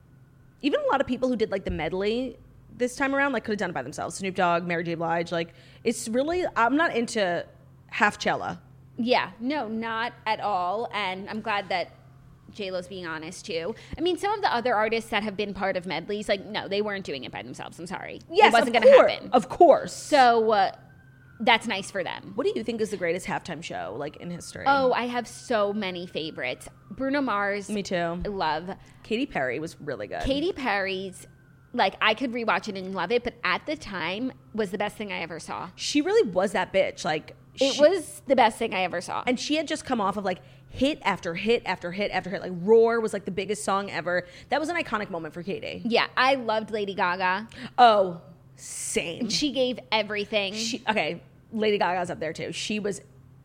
even a lot of people who did like the medley this time around, like could have done it by themselves. Snoop Dogg, Mary J. Blige, like it's really, I'm not into half-cella. Yeah. No, not at all. And I'm glad that J-Lo's being honest too. I mean, some of the other artists that have been part of medleys, like no, they weren't doing it by themselves. I'm sorry. Yes, it wasn't of going to course, happen. Of course. So uh, that's nice for them. What do you think is the greatest halftime show like in history? Oh, I have so many favorites. Bruno Mars. Me too. I love. Katy Perry was really good. Katy Perry's, like, I could rewatch it and love it, but at the time was the best thing I ever saw. She really was that bitch. Like It she- was the best thing I ever saw. and she had just come off of like hit after hit after hit after hit. Like Roar was like the biggest song ever. That was an iconic moment for Katy. yeah, I loved Lady Gaga. Oh, same. She gave everything. She okay. Lady Gaga's up there too. She was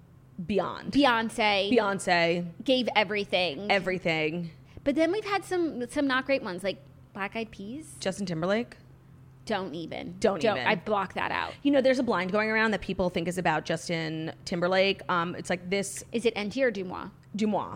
beyond. Beyonce Beyonce, gave everything. everything. But then we've had some some not great ones, like Black Eyed Peas. Justin Timberlake. Don't even. Don't even. I block that out. You know, there's a blind going around that people think is about Justin Timberlake. Um, it's like this Is it N T or Dumois? Dumois.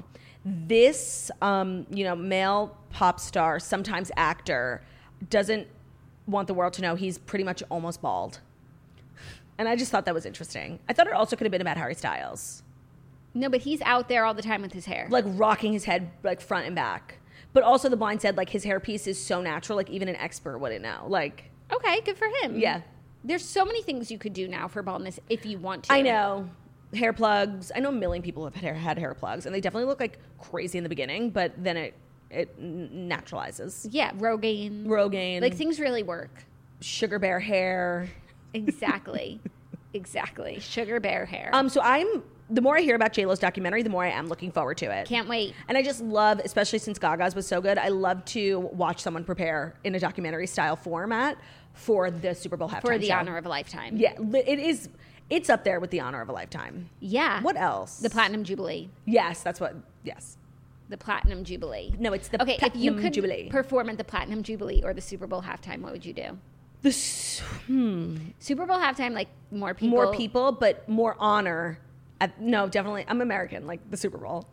This, um, you know, male pop star, sometimes actor, doesn't want the world to know he's pretty much almost bald. And I just thought that was interesting. I thought it also could have been about Harry Styles, No, but he's out there all the time with his hair. like rocking his head like front and back. But also, the blind said like his hairpiece is so natural, like even an expert wouldn't know. Like, Okay, good for him. yeah, There's so many things you could do now for baldness if you want to. I know. Hair plugs. I know a million people have had hair, had hair plugs, and they definitely look like crazy in the beginning, but then it it n- naturalizes. Yeah, Rogaine. Rogaine, Like things really work. sugar bear hair. Exactly. exactly. Sugar bear hair. Um, so I'm the more I hear about J-Lo's documentary, the more I am looking forward to it. Can't wait. And I just love, especially since Gaga's was so good, I love to watch someone prepare in a documentary style format for the Super Bowl halftime For the show. honor of a lifetime. Yeah, li- it is. It's up there with the honor of a lifetime. Yeah. What else? The Platinum Jubilee. Yes, that's what. Yes. The Platinum Jubilee. No, it's the Okay, if you Platinum could Jubilee. perform at the Platinum Jubilee or the Super Bowl halftime, what would you do? The s- hmm. Super Bowl halftime, like more people. more people, but more honor. At, no, definitely. I'm American, like the Super Bowl.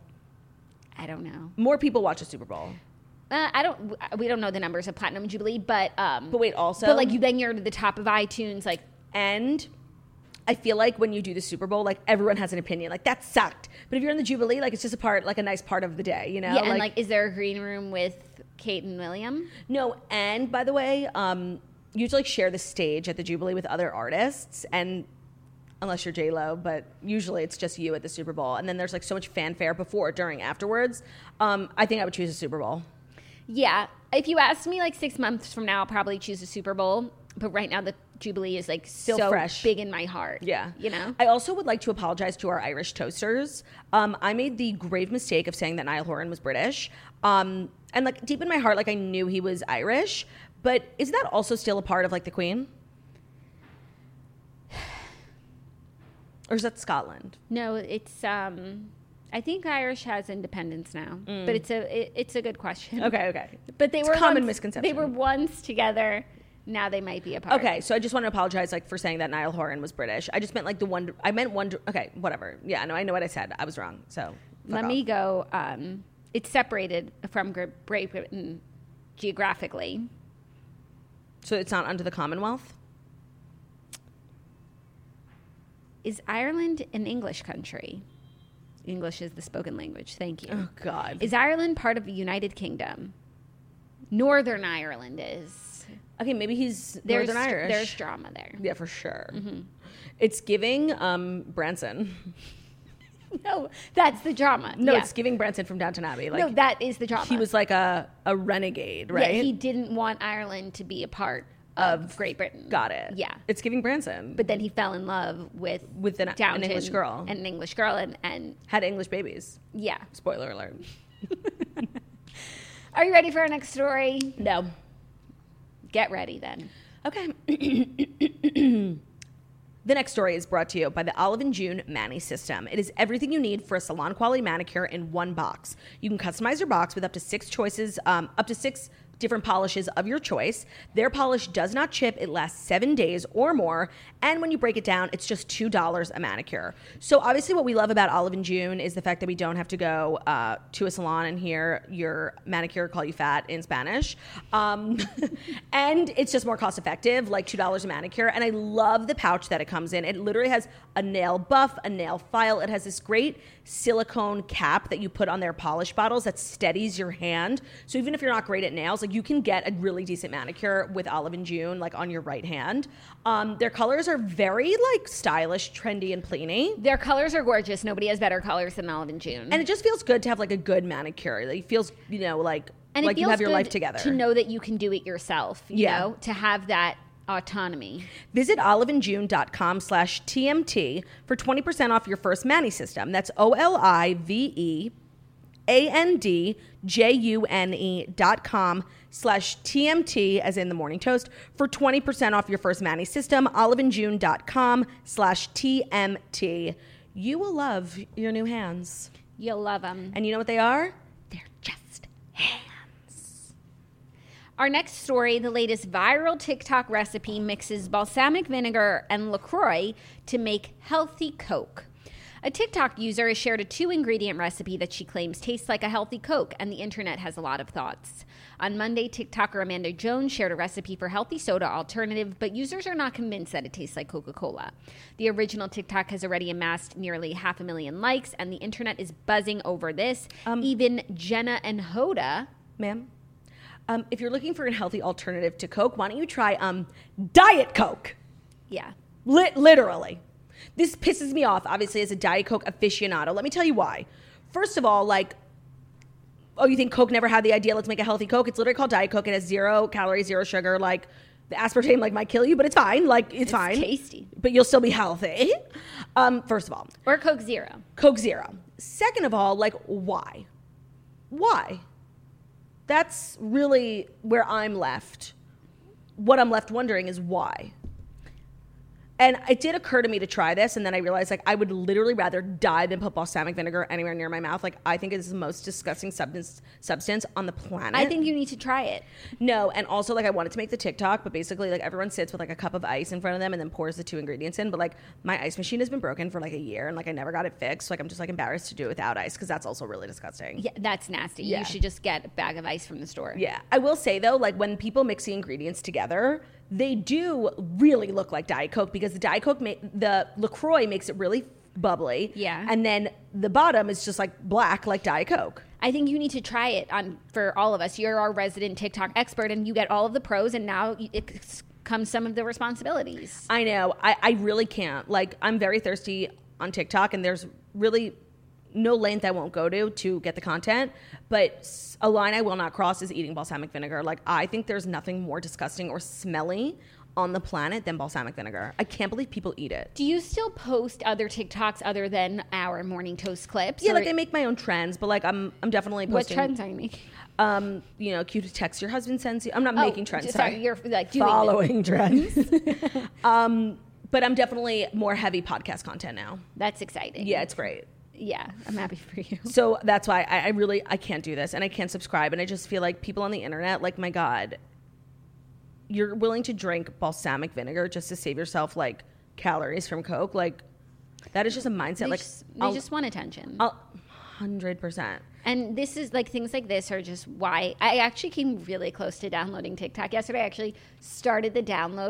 I don't know. More people watch the Super Bowl. Uh, I don't. We don't know the numbers of Platinum Jubilee, but um. But wait, also, But like you, then you're to the top of iTunes. Like and I feel like when you do the Super Bowl, like everyone has an opinion. Like that sucked. But if you're in the Jubilee, like it's just a part, like a nice part of the day, you know? yeah, and like, is there a green room with Kate and William? no. And by the way, um, you have to like share the stage at the Jubilee with other artists, and unless you're J Lo, but usually it's just you at the Super Bowl. And then there's like so much fanfare before, during, afterwards. Um, I think I would choose a Super Bowl. Yeah. If you asked me like six months from now, I'll probably choose a Super Bowl. But right now, the Jubilee is like Still so fresh. big in my heart. Yeah. You know? I also would like to apologize to our Irish toasters. Um, I made the grave mistake of saying that Niall Horan was British. Um, and like deep in my heart, like I knew he was Irish. But is that also still a part of like the Queen? Or is that Scotland? No, it's um I think Irish has independence now. But it's a it, it's a good question. Okay, okay. But they It's were common once, misconception. They were once together. Now they might be apart. Okay, so I just want to apologize like for saying that Niall Horan was British. I just meant like the one I meant one okay, whatever. Yeah, no, I know what I said. I was wrong. So fuck Let off. me go. Um, it's separated from Gr- Great Britain geographically. So it's not under the Commonwealth? is Ireland an English country? English is the spoken language. Thank you. Oh, God. Is Ireland part of the United Kingdom? Northern Ireland is. Okay, maybe he's There's, Northern Irish. There's drama there. Yeah, for sure. Mm-hmm. It's giving um, Branson. No, that's the drama. No, yeah. it's giving Branson from Downton Abbey. Like, no, that is the drama. he was like a, a renegade, right? Yeah, he didn't want Ireland to be a part of, Of- Great Britain. Got it. Yeah. It's giving Branson. But then he fell in love with With an- an Downton English girl. and an English girl, and, and Had English babies. yeah. Spoiler alert. Are you ready for our next story? No. Get ready then. Okay. The next story is brought to you by the Olive and June Mani System. It is everything you need for a salon quality manicure in one box. You can customize your box with up to six choices, um, up to six different polishes of your choice. Their polish does not chip. It lasts seven days or more. And when you break it down, it's just two dollars a manicure. So obviously what we love about Olive and June is the fact that we don't have to go uh, to a salon and hear your manicure call you fat in Spanish. Um, and it's just more cost effective, like two dollars a manicure. And I love the pouch that it comes in. It literally has a nail buff, a nail file. It has this great silicone cap that you put on their polish bottles that steadies your hand. So even if you're not great at nails, like you can get a really decent manicure with Olive and June, like on your right hand. Um, their colors are very like stylish, trendy, and pleeny. Their colors are gorgeous. Nobody has better colors than Olive and June. And it just feels good to have like a good manicure. Like, it feels, you know, like, And like it you feels have your good life together. to know that you can do it yourself, you Yeah. know, to have that autonomy. Visit oliveandjune.com slash TMT for twenty percent off your first Mani system. That's O L I V E A N D J U N E dot com slash T M T, as in the morning toast, for twenty percent off your first Mani system. oliveandjune.com slash T M T. You will love your new hands. You'll love them. And you know what they are? They're just hands. Our next story, the latest viral TikTok recipe mixes balsamic vinegar and LaCroix to make healthy Coke. A TikTok user has shared a two-ingredient recipe that she claims tastes like a healthy Coke, and the internet has a lot of thoughts. On Monday, TikToker Amanda Jones shared a recipe for healthy soda alternative, but users are not convinced that it tastes like Coca-Cola. The original TikTok has already amassed nearly half a million likes, and the internet is buzzing over this. Um, Even Jenna and Hoda... Ma'am? Um, if you're looking for a healthy alternative to Coke, why don't you try um, Diet Coke? Yeah. Lit- literally. This pisses me off, obviously, as a Diet Coke aficionado. Let me tell you why. First of all, like, oh, you think Coke never had the idea, let's make a healthy Coke? It's literally called Diet Coke. It has zero calories, zero sugar. Like, the aspartame, like, might kill you, but it's fine. Like, it's, It's fine. tasty. But you'll still be healthy. Um, first of all. Or Coke Zero. Coke Zero. Second of all, like, why? Why? That's really where I'm left. What I'm left wondering is why. And it did occur to me to try this, and then I realized, like, I would literally rather die than put balsamic vinegar anywhere near my mouth. Like, I think it is the most disgusting substance substance on the planet. I think you need to try it. No, and also, like, I wanted to make the TikTok, but basically, like, everyone sits with, like, a cup of ice in front of them and then pours the two ingredients in. But, like, my ice machine has been broken for, like, a year, and, like, I never got it fixed. So, like, I'm just, like, embarrassed to do it without ice, because that's also really disgusting. Yeah, that's nasty. Yeah. You should just get a bag of ice from the store. Yeah. I will say, though, like, when people mix the ingredients together, they do really look like Diet Coke, because the Diet Coke, ma- the LaCroix makes it really bubbly. Yeah. And then the bottom is just, like, black, like Diet Coke. I think you need to try it on for all of us. You're our resident TikTok expert, and you get all of the pros, and now it comes some of the responsibilities. I know. I, I really can't. Like, I'm very thirsty on TikTok, and there's really no length I won't go to to get the content. But a line I will not cross is eating balsamic vinegar. Like, I think there's nothing more disgusting or smelly on the planet than balsamic vinegar. I can't believe people eat it. Do you still post other TikToks other than our Morning Toast clips? Yeah, or like, I make my own trends, but, like, I'm I'm definitely what posting. trends are you making? Um, you know, cute text your husband sends you. I'm not Oh, making trends. just- Sorry, sorry, you're, like, doing following trends. um, but I'm definitely more heavy podcast content now. That's exciting. Yeah, it's great. Yeah, I'm happy for you. So that's why I, I really, I can't do this, and I can't subscribe, and I just feel like people on the internet, like, my God, you're willing to drink balsamic vinegar just to save yourself, like, calories from Coke. Like, that is just a mindset. They, like, just, they I'll, just want attention. I'll, one hundred percent. And this is like things like this are just why I actually came really close to downloading TikTok yesterday. I actually started the download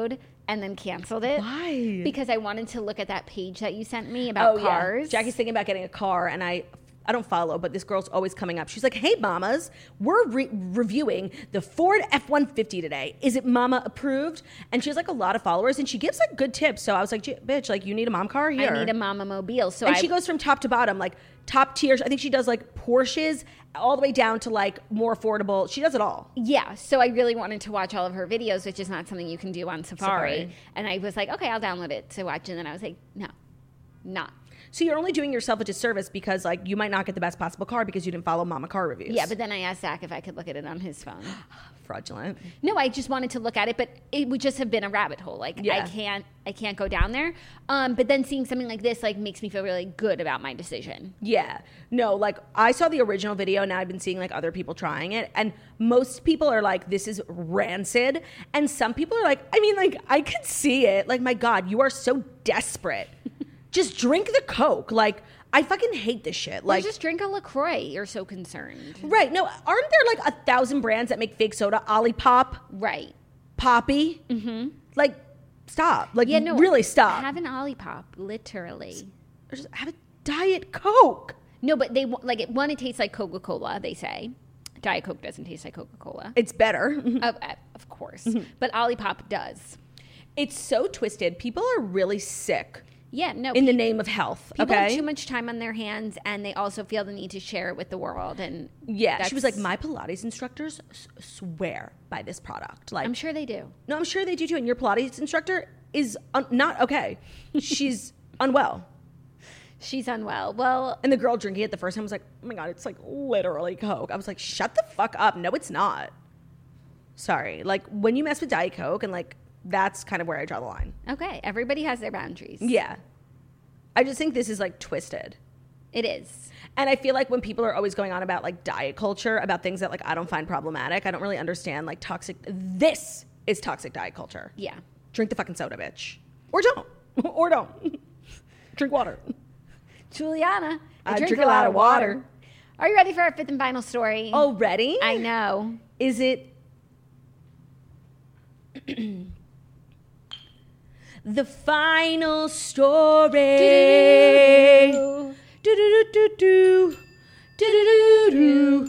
and then canceled it. Why? Because I wanted to look at that page that you sent me about oh, cars. Yeah. Jackie's thinking about getting a car, and I I don't follow, but this girl's always coming up. She's like, hey, mamas, we're re- reviewing the Ford F one fifty today. Is it mama approved? And she has like a lot of followers, and she gives like good tips. So I was like, bitch, like you need a mom car here. I need a mama mobile. So and I, she goes from top to bottom, like top tiers. I think she does like Porsches all the way down to like more affordable. She does it all. Yeah. So I really wanted to watch all of her videos, which is not something you can do on Safari. Safari. And I was like, okay, I'll download it to watch. And then I was like, no, not. So you're only doing yourself a disservice because like you might not get the best possible car because you didn't follow mama car reviews. Yeah, but then I asked Zach if I could look at it on his phone. Fraudulent. No, I just wanted to look at it, but it would just have been a rabbit hole. Like Yeah. I can't, I can't go down there. Um, but then seeing something like this like makes me feel really good about my decision. Yeah. No, like I saw the original video. Now I've been seeing like other people trying it. And most people are like, this is rancid. And some people are like, I mean, like I could see it. Like, my God, you are so desperate. Just drink the Coke. Like, I fucking hate this shit. Like, Like, just drink a LaCroix. You're so concerned. right. No, aren't there like a thousand brands that make fake soda? Olipop, Right. Poppy. Mm-hmm. Like, stop. Like, Yeah, no. really stop. Have an Olipop, literally. Or just have a Diet Coke. No, but they, like, it, one, it tastes like Coca-Cola, they say. Diet Coke doesn't taste like Coca-Cola. It's better. Of, of course. But Olipop does. It's so twisted. People are really sick Yeah, no. in the name of health. People okay. have too much time on their hands, and they also feel the need to share it with the world. And Yeah, she was like, that's- my Pilates instructors s- swear by this product. Like, I'm sure they do. no, I'm sure they do too. And your Pilates instructor is un- not okay. She's unwell. She's unwell. Well, And the girl drinking it the first time was like, oh my God, it's like literally Coke. I was like, shut the fuck up. No, it's not. Sorry. Like, when you mess with Diet Coke, and like, that's kind of where I draw the line. okay, everybody has their boundaries. Yeah. I just think this is like twisted. It is. And I feel like when people are always going on about like diet culture, about things that like I don't find problematic, I don't really understand like toxic. This is toxic diet culture. Yeah. Drink the fucking soda, bitch. Or don't. Or don't. Drink water. Juliana, I, I drink, drink a lot of water. Are you ready for our fifth and final story? Already? I know. Is it the final story? Do-do-do-do. Do-do-do-do-do. Do-do-do-do.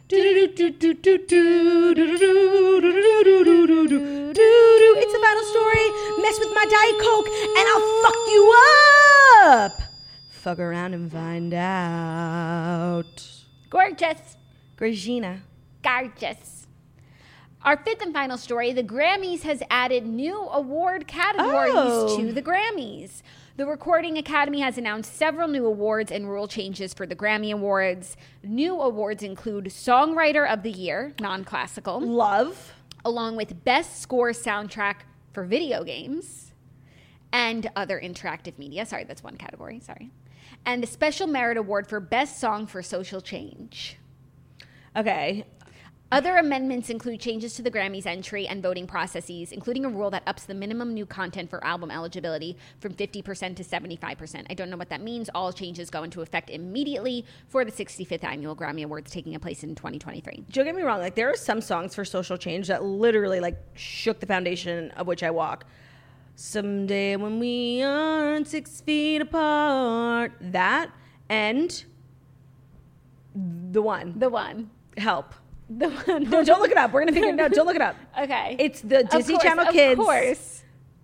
Do-do-do-do-do. It's the final story. Mess with my Diet Coke and I'll fuck you up. Fuck around and find out. Gorgeous. Gregina. Gorgeous. Our fifth and final story, the Grammys has added new award categories Oh. to the Grammys. The Recording Academy has announced several new awards and rule changes for the Grammy Awards. New awards include Songwriter of the Year, non-classical, Love. along with Best Score Soundtrack for Video Games and Other Interactive Media. Sorry, that's one category. Sorry. And the Special Merit Award for Best Song for Social Change. Okay. Other amendments include changes to the Grammys entry and voting processes, including a rule that ups the minimum new content for album eligibility from fifty percent to seventy-five percent. I don't know what that means. All changes go into effect immediately for the sixty-fifth Annual Grammy Awards taking place in twenty twenty-three. Don't get me wrong. Like, there are some songs for social change that literally like shook the foundation of which I walk. Someday when we aren't six feet apart. That and the one. The one. Help. The one. No, don't look it up. We're gonna figure it out. Don't look it up. Okay. It's the Of Disney course, Channel of Kids. course.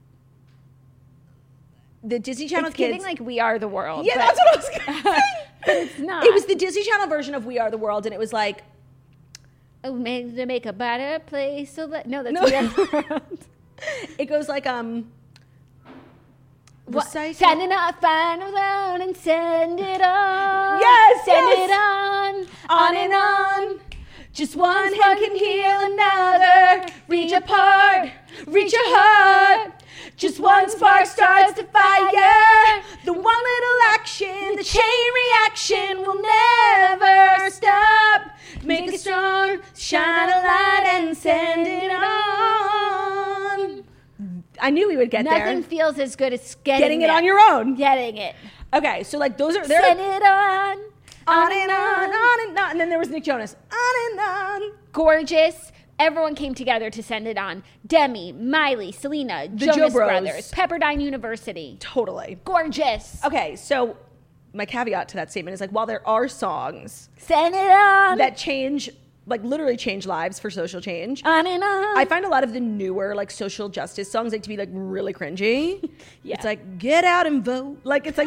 The Disney Channel It's Kids. giving like We Are the World. yeah, but that's what I was gonna say. it's not. It was the Disney Channel version of We Are the World, and it was like, Oh, made to make a better place. So let no, that's No. We Are the World. it goes like um. What? recite- Send it on, find it out and send it on. Yes, send yes. it on, On and on. Just one hand can heal another. Reach apart, reach your heart. Just one spark starts the fire. The one little action, the chain reaction will never stop. Make it strong, shine a light and send it on. I knew we would get Nothing there. feels as good as getting, Getting it there. on your own. Getting it. Okay, so like those are they're Send it on. on and on, on and on. And then there was Nick Jonas. On and on. Gorgeous. Everyone came together to send it on. Demi, Miley, Selena, The Jonas Joe Bros. Brothers, Pepperdine University. Totally. Gorgeous. Okay, so my caveat to that statement is like, while there are songs Send it on. that change, like literally change lives for social change, on and on. I find a lot of the newer like social justice songs like to be like really cringy. Yeah. It's like get out and vote. Like it's like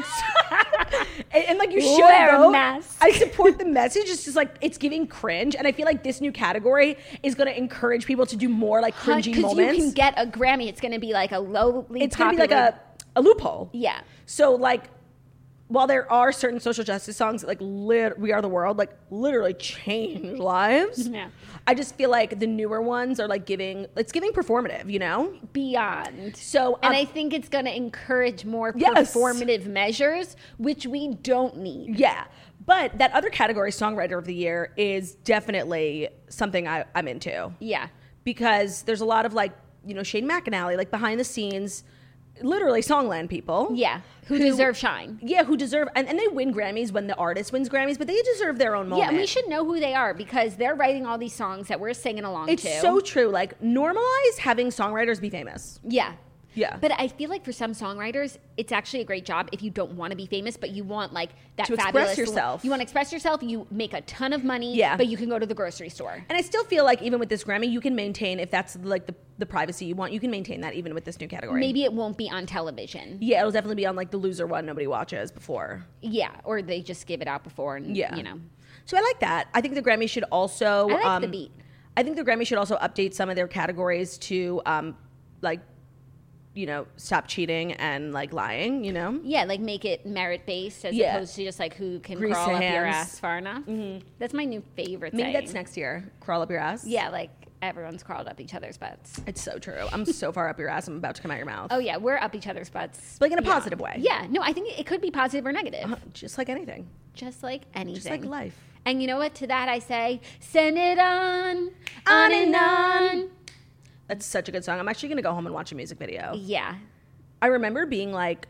and, and like you should Wear a vote. mask. I support the message. It's just like it's giving cringe, and I feel like this new category is going to encourage people to do more like cringy Because you moments. can get a Grammy. It's going to be like a lowly It's going to be like popular- a a loophole. Yeah. So like, while there are certain social justice songs that like lit- We Are the World like literally change lives, Yeah. I just feel like the newer ones are like giving it's giving performative, you know? Beyond. So And um, I think it's going to encourage more Yes. performative measures, which we don't need. yeah. But that other category, Songwriter of the Year, is definitely something I, I'm into. Yeah. Because there's a lot of like, you know, Shane McAnally, like behind the scenes, literally Songland people. Yeah. Who, deserve shine. Yeah, who deserve, and, and they win Grammys when the artist wins Grammys, but they deserve their own moment. Yeah, and we should know who they are because they're writing all these songs that we're singing along It's to. so true. Like, normalize having songwriters be famous. Yeah. Yeah. But I feel like for some songwriters, it's actually a great job if you don't want to be famous, but you want like that To express fabulous yourself. You want to express yourself. You make a ton of money, Yeah. but you can go to the grocery store. And I still feel like even with this Grammy, you can maintain, if that's like the, the privacy you want, you can maintain that even with this new category. Maybe it won't be on television. Yeah, it'll definitely be on like the loser one nobody watches before. Yeah, or they just give it out before, and Yeah. you know. So I like that. I think the Grammy should also. I like um, the beat. I think the Grammy should also update some of their categories to, um, like, you know, stop cheating and like lying. You know. Yeah, like make it merit based as Yeah. opposed to just like who can Grease crawl up your hands. ass far enough. That's my new favorite Maybe saying. that's next year. Crawl up your ass. Yeah, like everyone's crawled up each other's butts. It's so true. I'm so far up your ass. I'm about to come out your mouth. Oh yeah, we're up each other's butts. Like in a Yeah. positive way. Yeah, no, I think it could be positive or negative, Uh, Just like anything. just like anything. Just like life. And you know what? To that I say, send it on, on and on. That's such a good song. I'm actually going to go home and watch a music video. Yeah. I remember being like,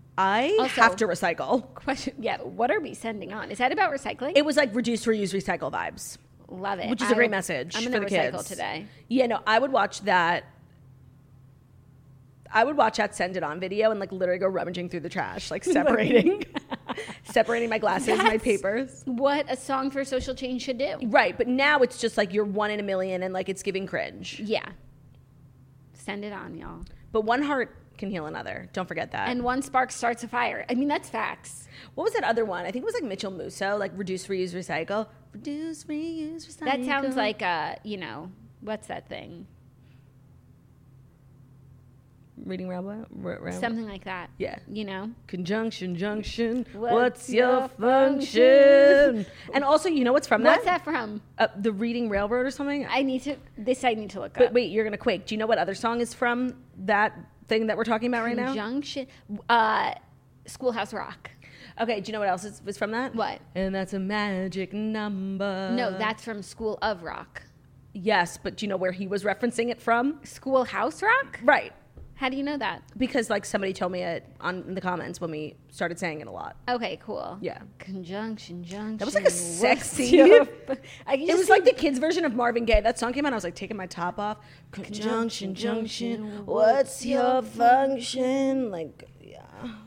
I Also- have to recycle. Question. Yeah. What are we sending on? Is that about recycling? It was like reduce, reuse, recycle vibes, Love it. which is I a great will- message I'm for gonna the recycle kids. today. Yeah, no, I would watch that. I would watch that Send It On video and like literally go rummaging through the trash, like separating, separating my glasses, my That's- papers. What a song for social change should do. Right, but now it's just like you're one in a million and like it's giving cringe. Yeah. Send it on, y'all. But one heart can heal another. Don't forget that. And one spark starts a fire. I mean, that's facts. What was that other one? I think it was like Mitchell Musso, like reduce, reuse, recycle. Reduce, reuse, recycle. That sounds like, uh, you know, what's that thing? Reading Railway? R- Railway? Something like that. Yeah. You know? Conjunction, junction. What's What's, your your function? And also, you know what's from What's that? that from? Uh, the Reading Railroad or something? I need to, this I need to look but up. wait, you're going to quake. Do you know what other song is from that thing that we're talking about right now? Conjunction. Uh, Schoolhouse Rock. Okay, do you know what else is, was from that? What? And that's a magic number. No, that's from School of Rock. Yes, but do you know where he was referencing it from? Schoolhouse Rock? Right. How do you know that? Because like somebody told me it on in the comments when we started saying it a lot. Okay, cool. Yeah. Conjunction, junction. That was like a what's sexy. your- I can It just was see- like the kids' version of Marvin Gaye. That song came out, I was like taking my top off. Conjunction, junction, what's your function? Like, yeah.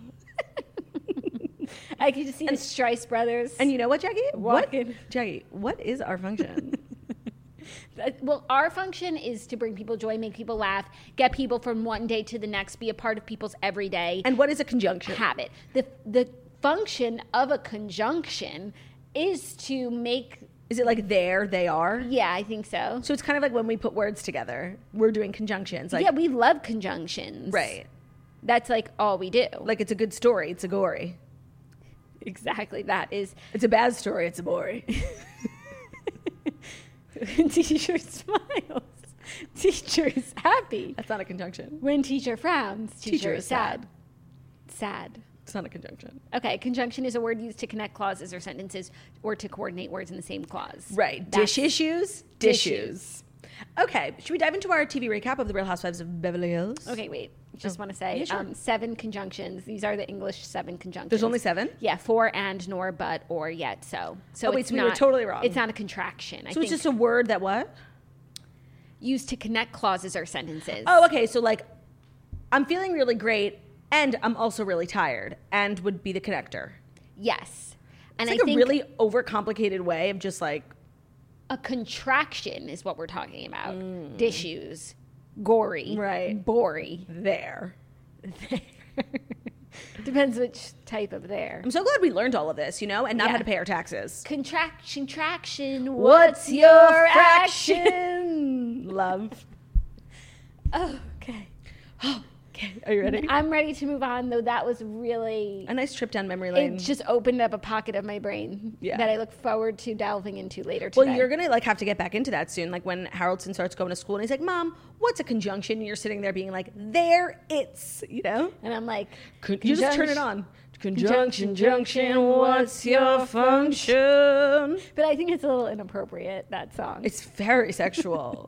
I can just see the Strice brothers. And you know what, Jackie? Walking. What, Jackie, what is our function? That- well, our function is to bring people joy, make people laugh, get people from one day to the next, be a part of people's everyday And what is a conjunction? habit. The the function of a conjunction is to make. Is it like there, they are? Yeah, I think so. So it's kind of like when we put words together, we're doing conjunctions. Like, yeah, we love conjunctions. right. That's like all we do. Like it's a good story, it's a gory. Exactly. That is. It's a bad story, it's a bory. Teacher smiles. Teacher is happy. That's not a conjunction. When teacher frowns, teacher, Teacher is is sad. Sad. It's not a conjunction. Okay, conjunction is a word used to connect clauses or sentences or to coordinate words in the same clause. Right. That's- Dish issues, dishes. Okay, should we dive into our T V recap of The Real Housewives of Beverly Hills? Okay, wait. Just Oh. want to say Yeah, sure. um, seven conjunctions. These are the English seven conjunctions. There's only seven? Yeah, for, and, nor, but, or, yet, so. So Oh, wait, it's so we were not, totally wrong. It's not a contraction. I So think it's just a word that what? used to connect clauses or sentences. Oh, okay. So like, I'm feeling really great, and I'm also really tired, and would be the connector. Yes. And It's like I think a really overcomplicated way of just like a contraction is what we're talking about. Mm. Dishes, gory, right, bory, there. there. Depends which type of there. I'm so glad we learned all of this, you know, and not Yeah. how to pay our taxes. Contraction, traction. What's your action? Love. Oh, okay. Okay, are you ready? I'm ready to move on, though that was really... A nice trip down memory lane. It just opened up a pocket of my brain Yeah. that I look forward to delving into later today. Well, you're going to like have to get back into that soon. Like when Haroldson starts going to school and he's like, Mom, what's a conjunction? And you're sitting there being like, there it's, you know? And I'm like... Con- you just turn it on. Conjunction, Conjunction, junction, what's your function? But I think it's a little inappropriate, that song. It's very sexual.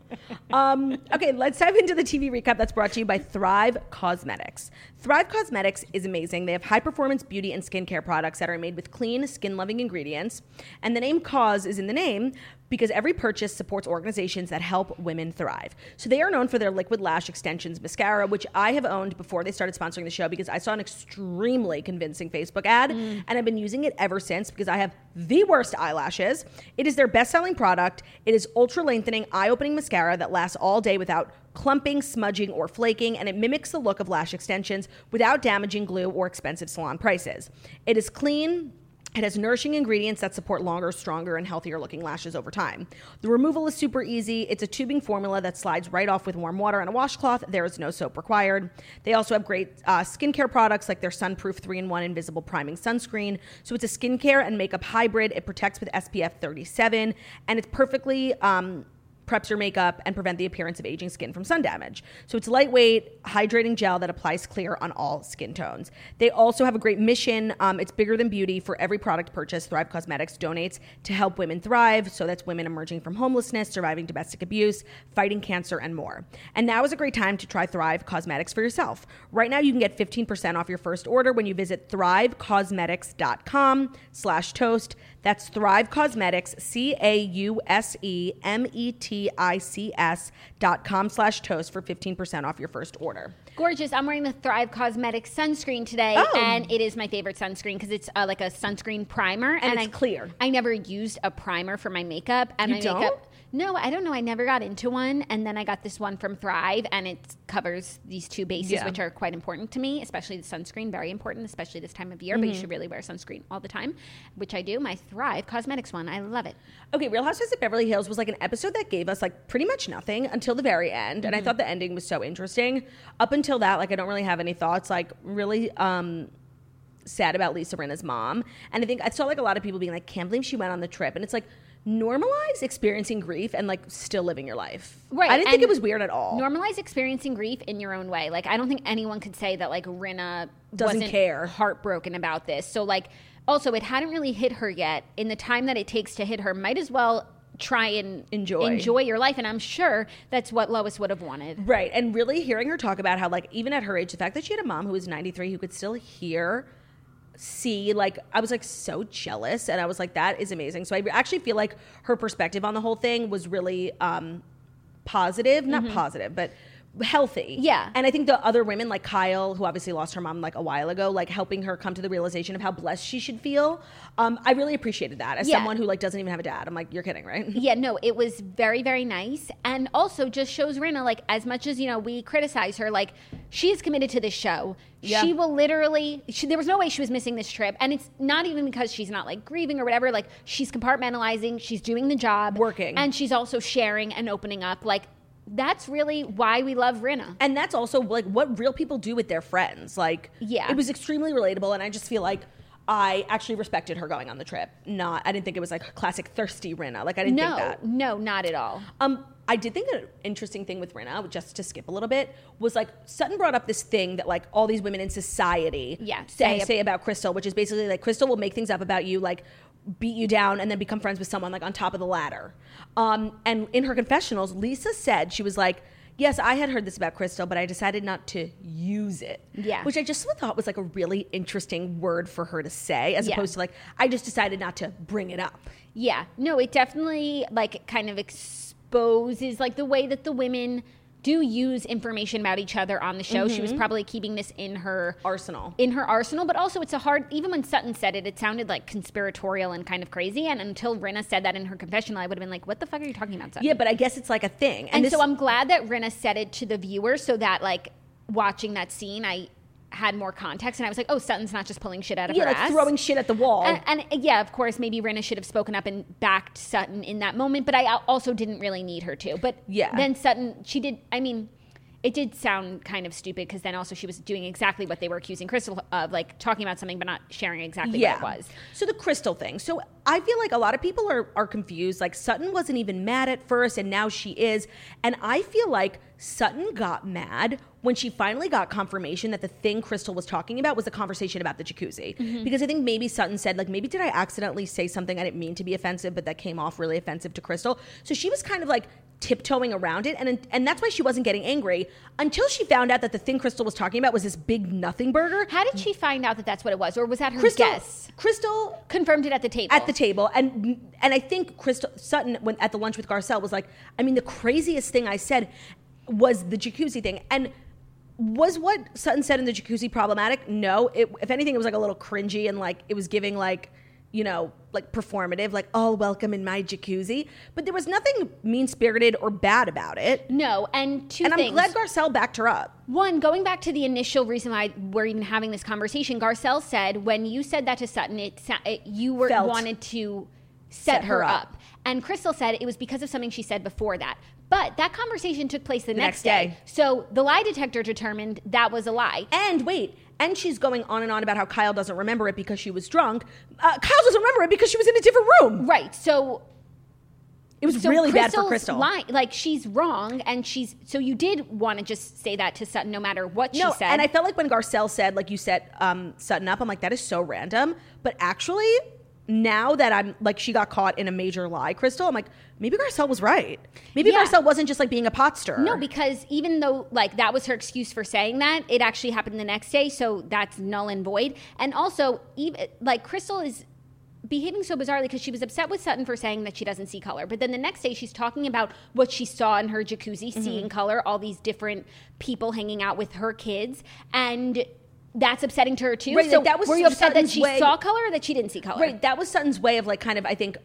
um, okay, let's dive into the T V recap that's brought to you by Thrive Cosmetics. Thrive Cosmetics is amazing. They have high-performance beauty and skincare products that are made with clean, skin-loving ingredients. And the name Cause is in the name because every purchase supports organizations that help women thrive. So they are known for their Liquid Lash Extensions mascara, which I have owned before they started sponsoring the show because I saw an extremely convincing Facebook ad, mm. and I've been using it ever since because I have the worst eyelashes. It is their best-selling product. It is ultra-lengthening, eye-opening mascara that lasts all day without clumping, smudging, or flaking, and it mimics the look of lash extensions without damaging glue or expensive salon prices. It is clean. It has nourishing ingredients that support longer, stronger, and healthier looking lashes over time. The removal is super easy. It's a tubing formula that slides right off with warm water and a washcloth. There is no soap required. They also have great uh, skincare products like their Sunproof three in one Invisible Priming Sunscreen. So it's a skincare and makeup hybrid. It protects with S P F thirty-seven, and it's perfectly... Um, preps your makeup and prevent the appearance of aging skin from sun damage. So it's lightweight, hydrating gel that applies clear on all skin tones. They also have a great mission. Um, it's bigger than beauty. For every product purchase, Thrive Cosmetics donates to help women thrive. So that's women emerging from homelessness, surviving domestic abuse, fighting cancer, and more. And now is a great time to try Thrive Cosmetics for yourself. Right now, you can get fifteen percent off your first order when you visit thrivecosmetics.com slash toast. That's Thrive Cosmetics, C A U S E M E T I C S dot com slash toast for fifteen percent off your first order. Gorgeous. I'm wearing the Thrive Cosmetics sunscreen today, oh. and it is my favorite sunscreen because it's uh, like a sunscreen primer. And, and it's I, clear. I never used a primer for my makeup. And you my don't? makeup. No, I don't know. I never got into one. And then I got this one from Thrive, and it covers these two bases, yeah. which are quite important to me, especially the sunscreen. Very important, especially this time of year. Mm-hmm. But you should really wear sunscreen all the time, which I do. My Thrive Cosmetics one. I love it. Okay, Real Housewives of Beverly Hills was like an episode that gave us like pretty much nothing until the very end. Mm-hmm. And I thought the ending was so interesting. Up until that, like I don't really have any thoughts. Like really... um sad about Lisa Rinna's mom. And I think I saw like a lot of people being like, can't believe she went on the trip. And it's like, normalize experiencing grief and like still living your life. Right. I didn't and think it was weird at all. Normalize experiencing grief in your own way. Like I don't think anyone could say that like Rinna doesn't wasn't care, heartbroken about this. So like also it hadn't really hit her yet. In the time that it takes to hit her, might as well try and enjoy enjoy your life. And I'm sure that's what Lois would have wanted. Right. And really hearing her talk about how like even at her age, the fact that she had a mom who was ninety-three who could still hear see like I was like so jealous, and I was like, that is amazing. So I actually feel like her perspective on the whole thing was really um positive, not mm-hmm. positive, but healthy. Yeah. And I think the other women like Kyle, who obviously lost her mom like a while ago, like helping her come to the realization of how blessed she should feel. Um, I really appreciated that as yeah. someone who like doesn't even have a dad. I'm like, you're kidding, right? Yeah, no, it was very, very nice. And also just shows Rinna, like as much as, you know, we criticize her, like she is committed to this show. Yeah. She will literally, she, there was no way she was missing this trip. And it's not even because she's not like grieving or whatever. Like she's compartmentalizing, she's doing the job. Working. And she's also sharing and opening up. Like that's really why we love Rinna. And that's also like what real people do with their friends. Like, yeah. It was extremely relatable, and I just feel like I actually respected her going on the trip. Not, I didn't think it was like classic thirsty Rinna. Like I didn't no, think that. No, not at all. Um, I did think an interesting thing with Rinna, just to skip a little bit, was like Sutton brought up this thing that like all these women in society yeah, say, say about Crystal, which is basically like Crystal will make things up about you, like beat you down and then become friends with someone like on top of the ladder. Um, and in her confessionals, Lisa said, she was like, yes, I had heard this about Crystal, but I decided not to use it. Yeah. Which I just thought was like a really interesting word for her to say, as yeah. opposed to like, I just decided not to bring it up. Yeah. No, it definitely like kind of exposed exposes like the way that the women do use information about each other on the show. Mm-hmm. She was probably keeping this in her arsenal. In her arsenal, but also it's a hard, even when Sutton said it, it sounded like conspiratorial and kind of crazy. And until Rinna said that in her confessional, I would have been like, what the fuck are you talking about, Sutton? Yeah, but I guess it's like a thing. And, and this- so I'm glad that Rinna said it to the viewer so that like watching that scene, I had more context, and I was like, oh, Sutton's not just pulling shit out of yeah, her like ass. throwing shit at the wall. And, and yeah, of course, maybe Rinna should have spoken up and backed Sutton in that moment, but I also didn't really need her to. But yeah. then Sutton, she did, I mean, it did sound kind of stupid because then also she was doing exactly what they were accusing Crystal of, like talking about something but not sharing exactly yeah. what it was. So the Crystal thing. So I feel like a lot of people are, are confused. Like Sutton wasn't even mad at first and now she is. And I feel like Sutton got mad when she finally got confirmation that the thing Crystal was talking about was a conversation about the jacuzzi. Mm-hmm. Because I think maybe Sutton said, like, maybe did I accidentally say something I didn't mean to be offensive, but that came off really offensive to Crystal. So she was kind of like tiptoeing around it. And, and that's why she wasn't getting angry until she found out that the thing Crystal was talking about was this big nothing burger. How did she find out that that's what it was? Or was that her Crystal, guess? Crystal confirmed it at the table. At the table. And and I think Crystal Sutton, when at the lunch with Garcelle, was like, I mean, the craziest thing I said was the jacuzzi thing. And was what Sutton said in the jacuzzi problematic? No. It, if anything, it was like a little cringy and like it was giving like, you know, like performative, like, oh, welcome in my jacuzzi. But there was nothing mean-spirited or bad about it. No, and two and things. And I'm glad Garcelle backed her up. One, going back to the initial reason why we're even having this conversation, Garcelle said when you said that to Sutton, it, it you were Felt. wanted to set, set her, her up. up. And Crystal said it was because of something she said before that. But that conversation took place the, the next, next day. day. So the lie detector determined that was a lie. And wait, and she's going on and on about how Kyle doesn't remember it because she was drunk. Uh, Kyle doesn't remember it because she was in a different room. Right. So it was so really Crystal's bad for Crystal. Lying, like she's wrong, and she's so you did want to just say that to Sutton no matter what no, she said. And I felt like when Garcelle said, like you set um, Sutton up, I'm like, that is so random. But actually, now that I'm like, she got caught in a major lie, Crystal, I'm like, maybe Garcelle was right. Maybe yeah. Garcelle wasn't just like being a pot stirrer. No, because even though like that was her excuse for saying that, it actually happened the next day. So that's null and void. And also, even like Crystal is behaving so bizarrely because she was upset with Sutton for saying that she doesn't see color. But then the next day she's talking about what she saw in her jacuzzi, mm-hmm. seeing color, all these different people hanging out with her kids. And that's upsetting to her too. Right, so like that was were you upset Sutton's that she way, saw color or that she didn't see color? Right, that was Sutton's way of like kind of, I think,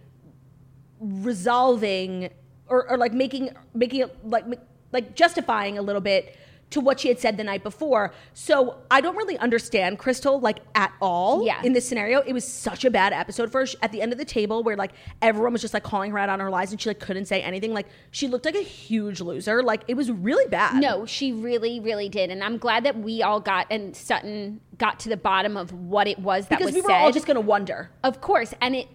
resolving or, or like making making it like like justifying a little bit to what she had said the night before. So I don't really understand Crystal like at all yeah. in this scenario. It was such a bad episode for her. At the end of the table where like everyone was just like calling her out on her lies and she like couldn't say anything. Like she looked like a huge loser. Like it was really bad. No, she really, really did. And I'm glad that we all got and Sutton got to the bottom of what it was that because was we were said. all just going to wonder. Of course. And it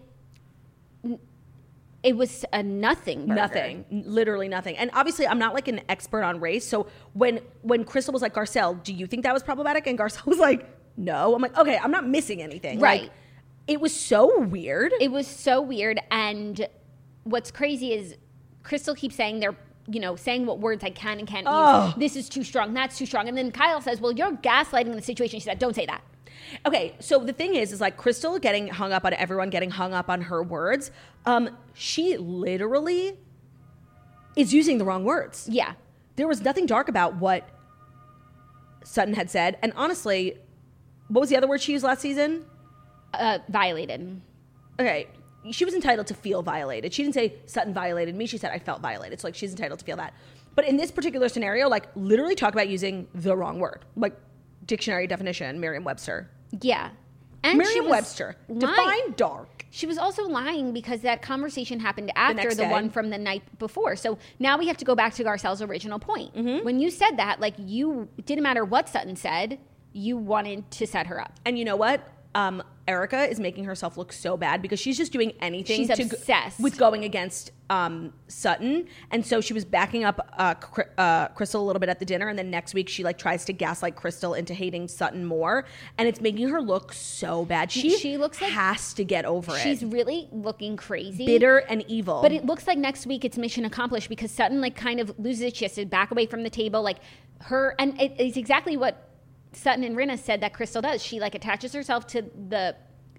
it was a nothing burger. Nothing. Literally nothing. And obviously I'm not like an expert on race. So when when Crystal was like, Garcelle, do you think that was problematic? And Garcelle was like, no. I'm like, okay, I'm not missing anything. Right. Like, it was so weird. It was so weird. And what's crazy is Crystal keeps saying they're, you know, saying what words I can and can't oh. use. This is too strong. That's too strong. And then Kyle says, well, you're gaslighting the situation. She said, don't say that. Okay, so the thing is, is like Crystal getting hung up on everyone getting hung up on her words. Um, she literally is using the wrong words. Yeah. There was nothing dark about what Sutton had said. And honestly, what was the other word she used last season? Uh, violated. Okay, she was entitled to feel violated. She didn't say Sutton violated me. She said I felt violated. So like she's entitled to feel that. But in this particular scenario, like literally talk about using the wrong word. Like dictionary definition, Merriam-Webster. Yeah. And Merriam-Webster. Define dark. She was also lying because that conversation happened after the, the one from the night before. So now we have to go back to Garcelle's original point. Mm-hmm. When you said that, like you, didn't matter what Sutton said, you wanted to set her up. And you know what? Um, Erica is making herself look so bad because she's just doing anything she's to obsessed. Go, with going against um, Sutton. And so she was backing up uh, uh, Crystal a little bit at the dinner. And then next week she like tries to gaslight Crystal into hating Sutton more. And it's making her look so bad. She, she looks like has to get over she's it. She's really looking crazy. Bitter and evil. But it looks like next week it's mission accomplished because Sutton like kind of loses it. She has to back away from the table. Like her, and it, it's exactly what Sutton and Rinna said that Crystal does. She like attaches herself to the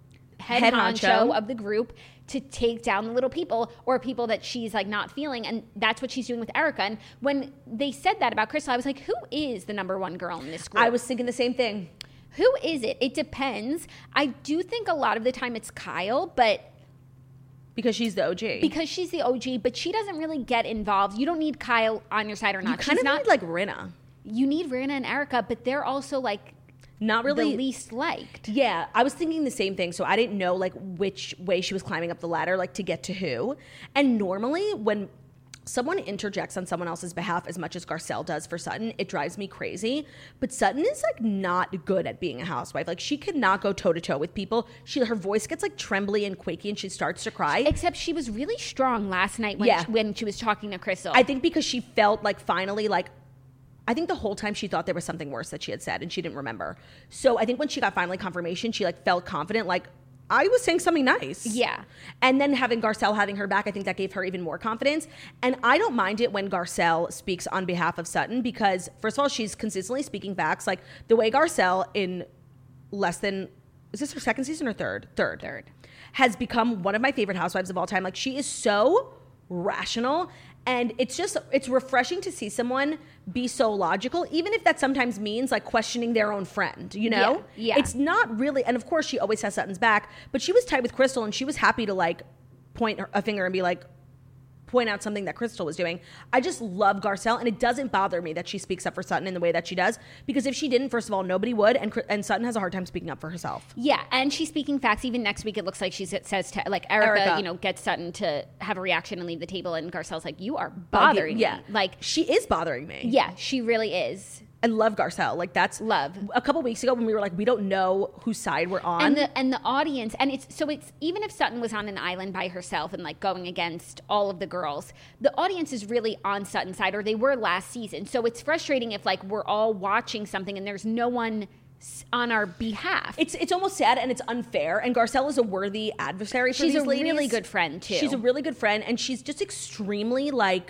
head, Head honcho, honcho. of the group to take down the little people or people that she's like not feeling. And that's what she's doing with Erica. And when they said that about Crystal, I was like, who is the number one girl in this group? I was thinking the same thing. Who is it? It depends. I do think a lot of the time it's Kyle, but Because she's the O G. because she's the O G, but she doesn't really get involved. You don't need Kyle on your side or not. you kind She's of not need like Rinna. you need Rina and Erica, but they're also like Not really. the least liked. Yeah, I was thinking the same thing. So I didn't know like which way she was climbing up the ladder, like to get to who. And normally when someone interjects on someone else's behalf as much as Garcelle does for Sutton, it drives me crazy. But Sutton is like not good at being a housewife. Like she cannot go toe to toe with people. She her voice gets like trembly and quaky and she starts to cry. Except she was really strong last night when, Yeah. she, when she was talking to Crystal. I think because she felt like finally like I think the whole time she thought there was something worse that she had said and she didn't remember. So I think when she got finally confirmation, she like felt confident, like I was saying something nice. Yeah. And then having Garcelle having her back, I think that gave her even more confidence. And I don't mind it when Garcelle speaks on behalf of Sutton because first of all, she's consistently speaking facts. Like the way Garcelle in less than, is this her second season or third? Third. Third. Has become one of my favorite housewives of all time. Like she is so rational. And it's just, it's refreshing to see someone be so logical, even if that sometimes means like questioning their own friend, you know? Yeah, yeah. It's not really, and of course she always has Sutton's back, but she was tight with Crystal and she was happy to like point her, a finger and be like, point out something that Crystal was doing. I just love Garcelle, and it doesn't bother me that she speaks up for Sutton in the way that she does, because if she didn't, first of all, nobody would, and and Sutton has a hard time speaking up for herself. Yeah, and she's speaking facts. Even next week, it looks like she says to, like Erica, Erica. you know, gets Sutton to have a reaction and leave the table, and Garcelle's like, "You are bothering yeah. me." Like, She is bothering me. yeah, she really is. I love Garcelle. Like that's Love. A couple weeks ago when we were like, we don't know whose side we're on. And the and the audience, and it's so it's even if Sutton was on an island by herself and like going against all of the girls, the audience is really on Sutton's side, or they were last season. So it's frustrating if like we're all watching something and there's no one s- on our behalf. It's it's almost sad and it's unfair. And Garcelle is a worthy adversary for She's these a ladies. really good friend too. She's a really good friend, and she's just extremely like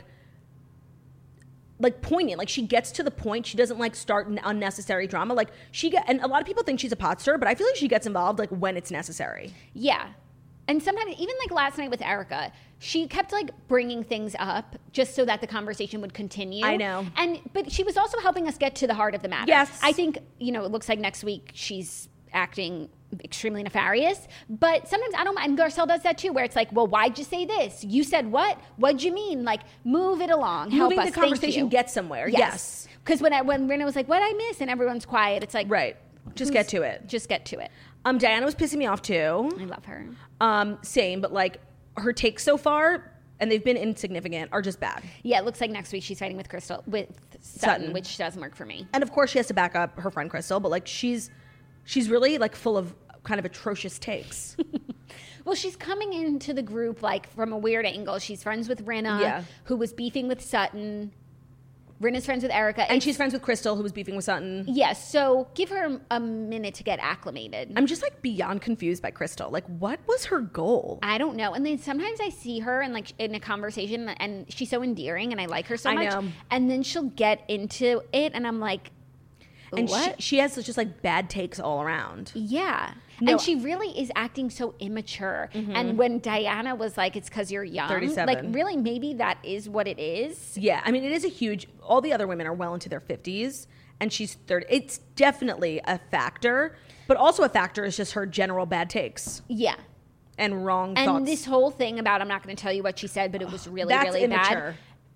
like poignant. Like she gets to the point. She doesn't like start an unnecessary drama. Like she get, and a lot of people think she's a pot stirrer, but I feel like she gets involved like when it's necessary. Yeah. And sometimes, even like last night with Erica, she kept like bringing things up just so that the conversation would continue. I know. And, but she was also helping us get to the heart of the matter. Yes. I think, you know, it looks like next week she's acting extremely nefarious, but sometimes I don't mind. And Garcelle does that too, where it's like, well, why'd you say this? You said what? What'd you mean? Like, move it along. Help Moving us. the Thank conversation you. gets somewhere. Yes. Because when I, when Rina was like, what'd I miss? And everyone's quiet. It's like, Right. Just get to it. Just get to it. Um, Diana was pissing me off too. I love her. Um, same, but like her takes so far, and they've been insignificant, are just bad. Yeah, it looks like next week she's fighting with Crystal, with Sutton, Sutton. which doesn't work for me. And of course, she has to back up her friend Crystal, but like she's she's really like full of kind of atrocious takes. Well, she's coming into the group like from a weird angle. She's friends with Rinna, Yeah. who was beefing with Sutton. Rinna's friends with Erica. And It's- she's friends with Crystal, who was beefing with Sutton. Yes, so give her a minute to get acclimated. I'm just like beyond confused by Crystal. Like, what was her goal? I don't know. And then sometimes I see her and like in a conversation and she's so endearing and I like her so I much. know. And then she'll get into it and I'm like, And what? She, she has just like bad takes all around. Yeah. No. And she really is acting so immature. And when Diana was like, it's because you're young. thirty-seven. Like, really, maybe that is what it is. Yeah, I mean, it is a huge. All the other women are well into their fifties, and she's thirty. It's definitely a factor, but also a factor is just her general bad takes Yeah. and wrong And thoughts. this whole thing about, I'm not going to tell you what she said, but it was really, That's really immature. bad.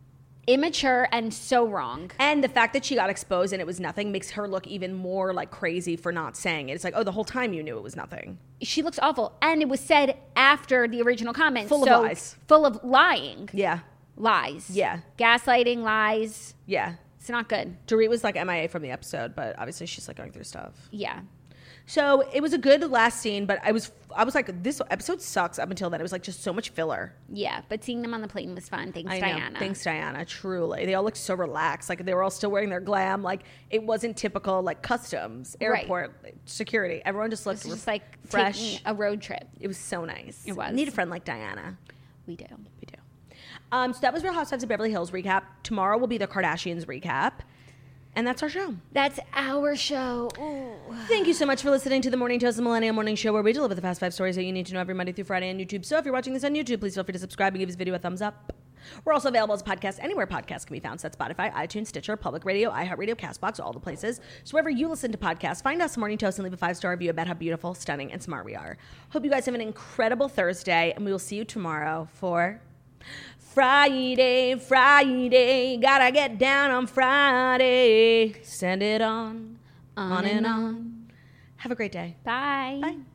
Immature and so wrong. And the fact that she got exposed and it was nothing makes her look even more like crazy for not saying it. It's like, oh, the whole time you knew it was nothing. She looks awful. And it was said after the original comment. Full of so lies. Full of lying. Yeah, Lies. Yeah. Gaslighting, lies. yeah. It's not good. Dorit was like M I A from the episode, but obviously she's like going through stuff. Yeah. So it was a good last scene, but I was I was like, this episode sucks up until then. It was like just so much filler. Yeah. But seeing them on the plane was fun. Thanks, I know. Diana. Thanks, Diana. Truly. They all looked so relaxed. Like they were all still wearing their glam. Like it wasn't typical like customs, Right. airport, security. Everyone just looked It's just like fresh. taking a road trip. It was so nice. It was. Need a friend like Diana. We do. We do. Um, so that was Real Housewives of Beverly Hills recap. Tomorrow will be the Kardashians recap. And that's our show. That's our show. Ooh. Thank you so much for listening to the Morning Toast, the Millennial Morning Show, where we deliver the fast five stories that you need to know every Monday through Friday on YouTube. So if you're watching this on YouTube, please feel free to subscribe and give this video a thumbs up. We're also available as a podcast anywhere podcasts can be found. So that's Spotify, iTunes, Stitcher, Public Radio, iHeartRadio, CastBox, all the places. So wherever you listen to podcasts, find us Morning Toast and leave a five-star review about how beautiful, stunning, and smart we are. Hope you guys have an incredible Thursday, and we will see you tomorrow for Friday, Friday. Gotta get down on Friday. Send it on, on, on and on. on. Have a great day. Bye. Bye.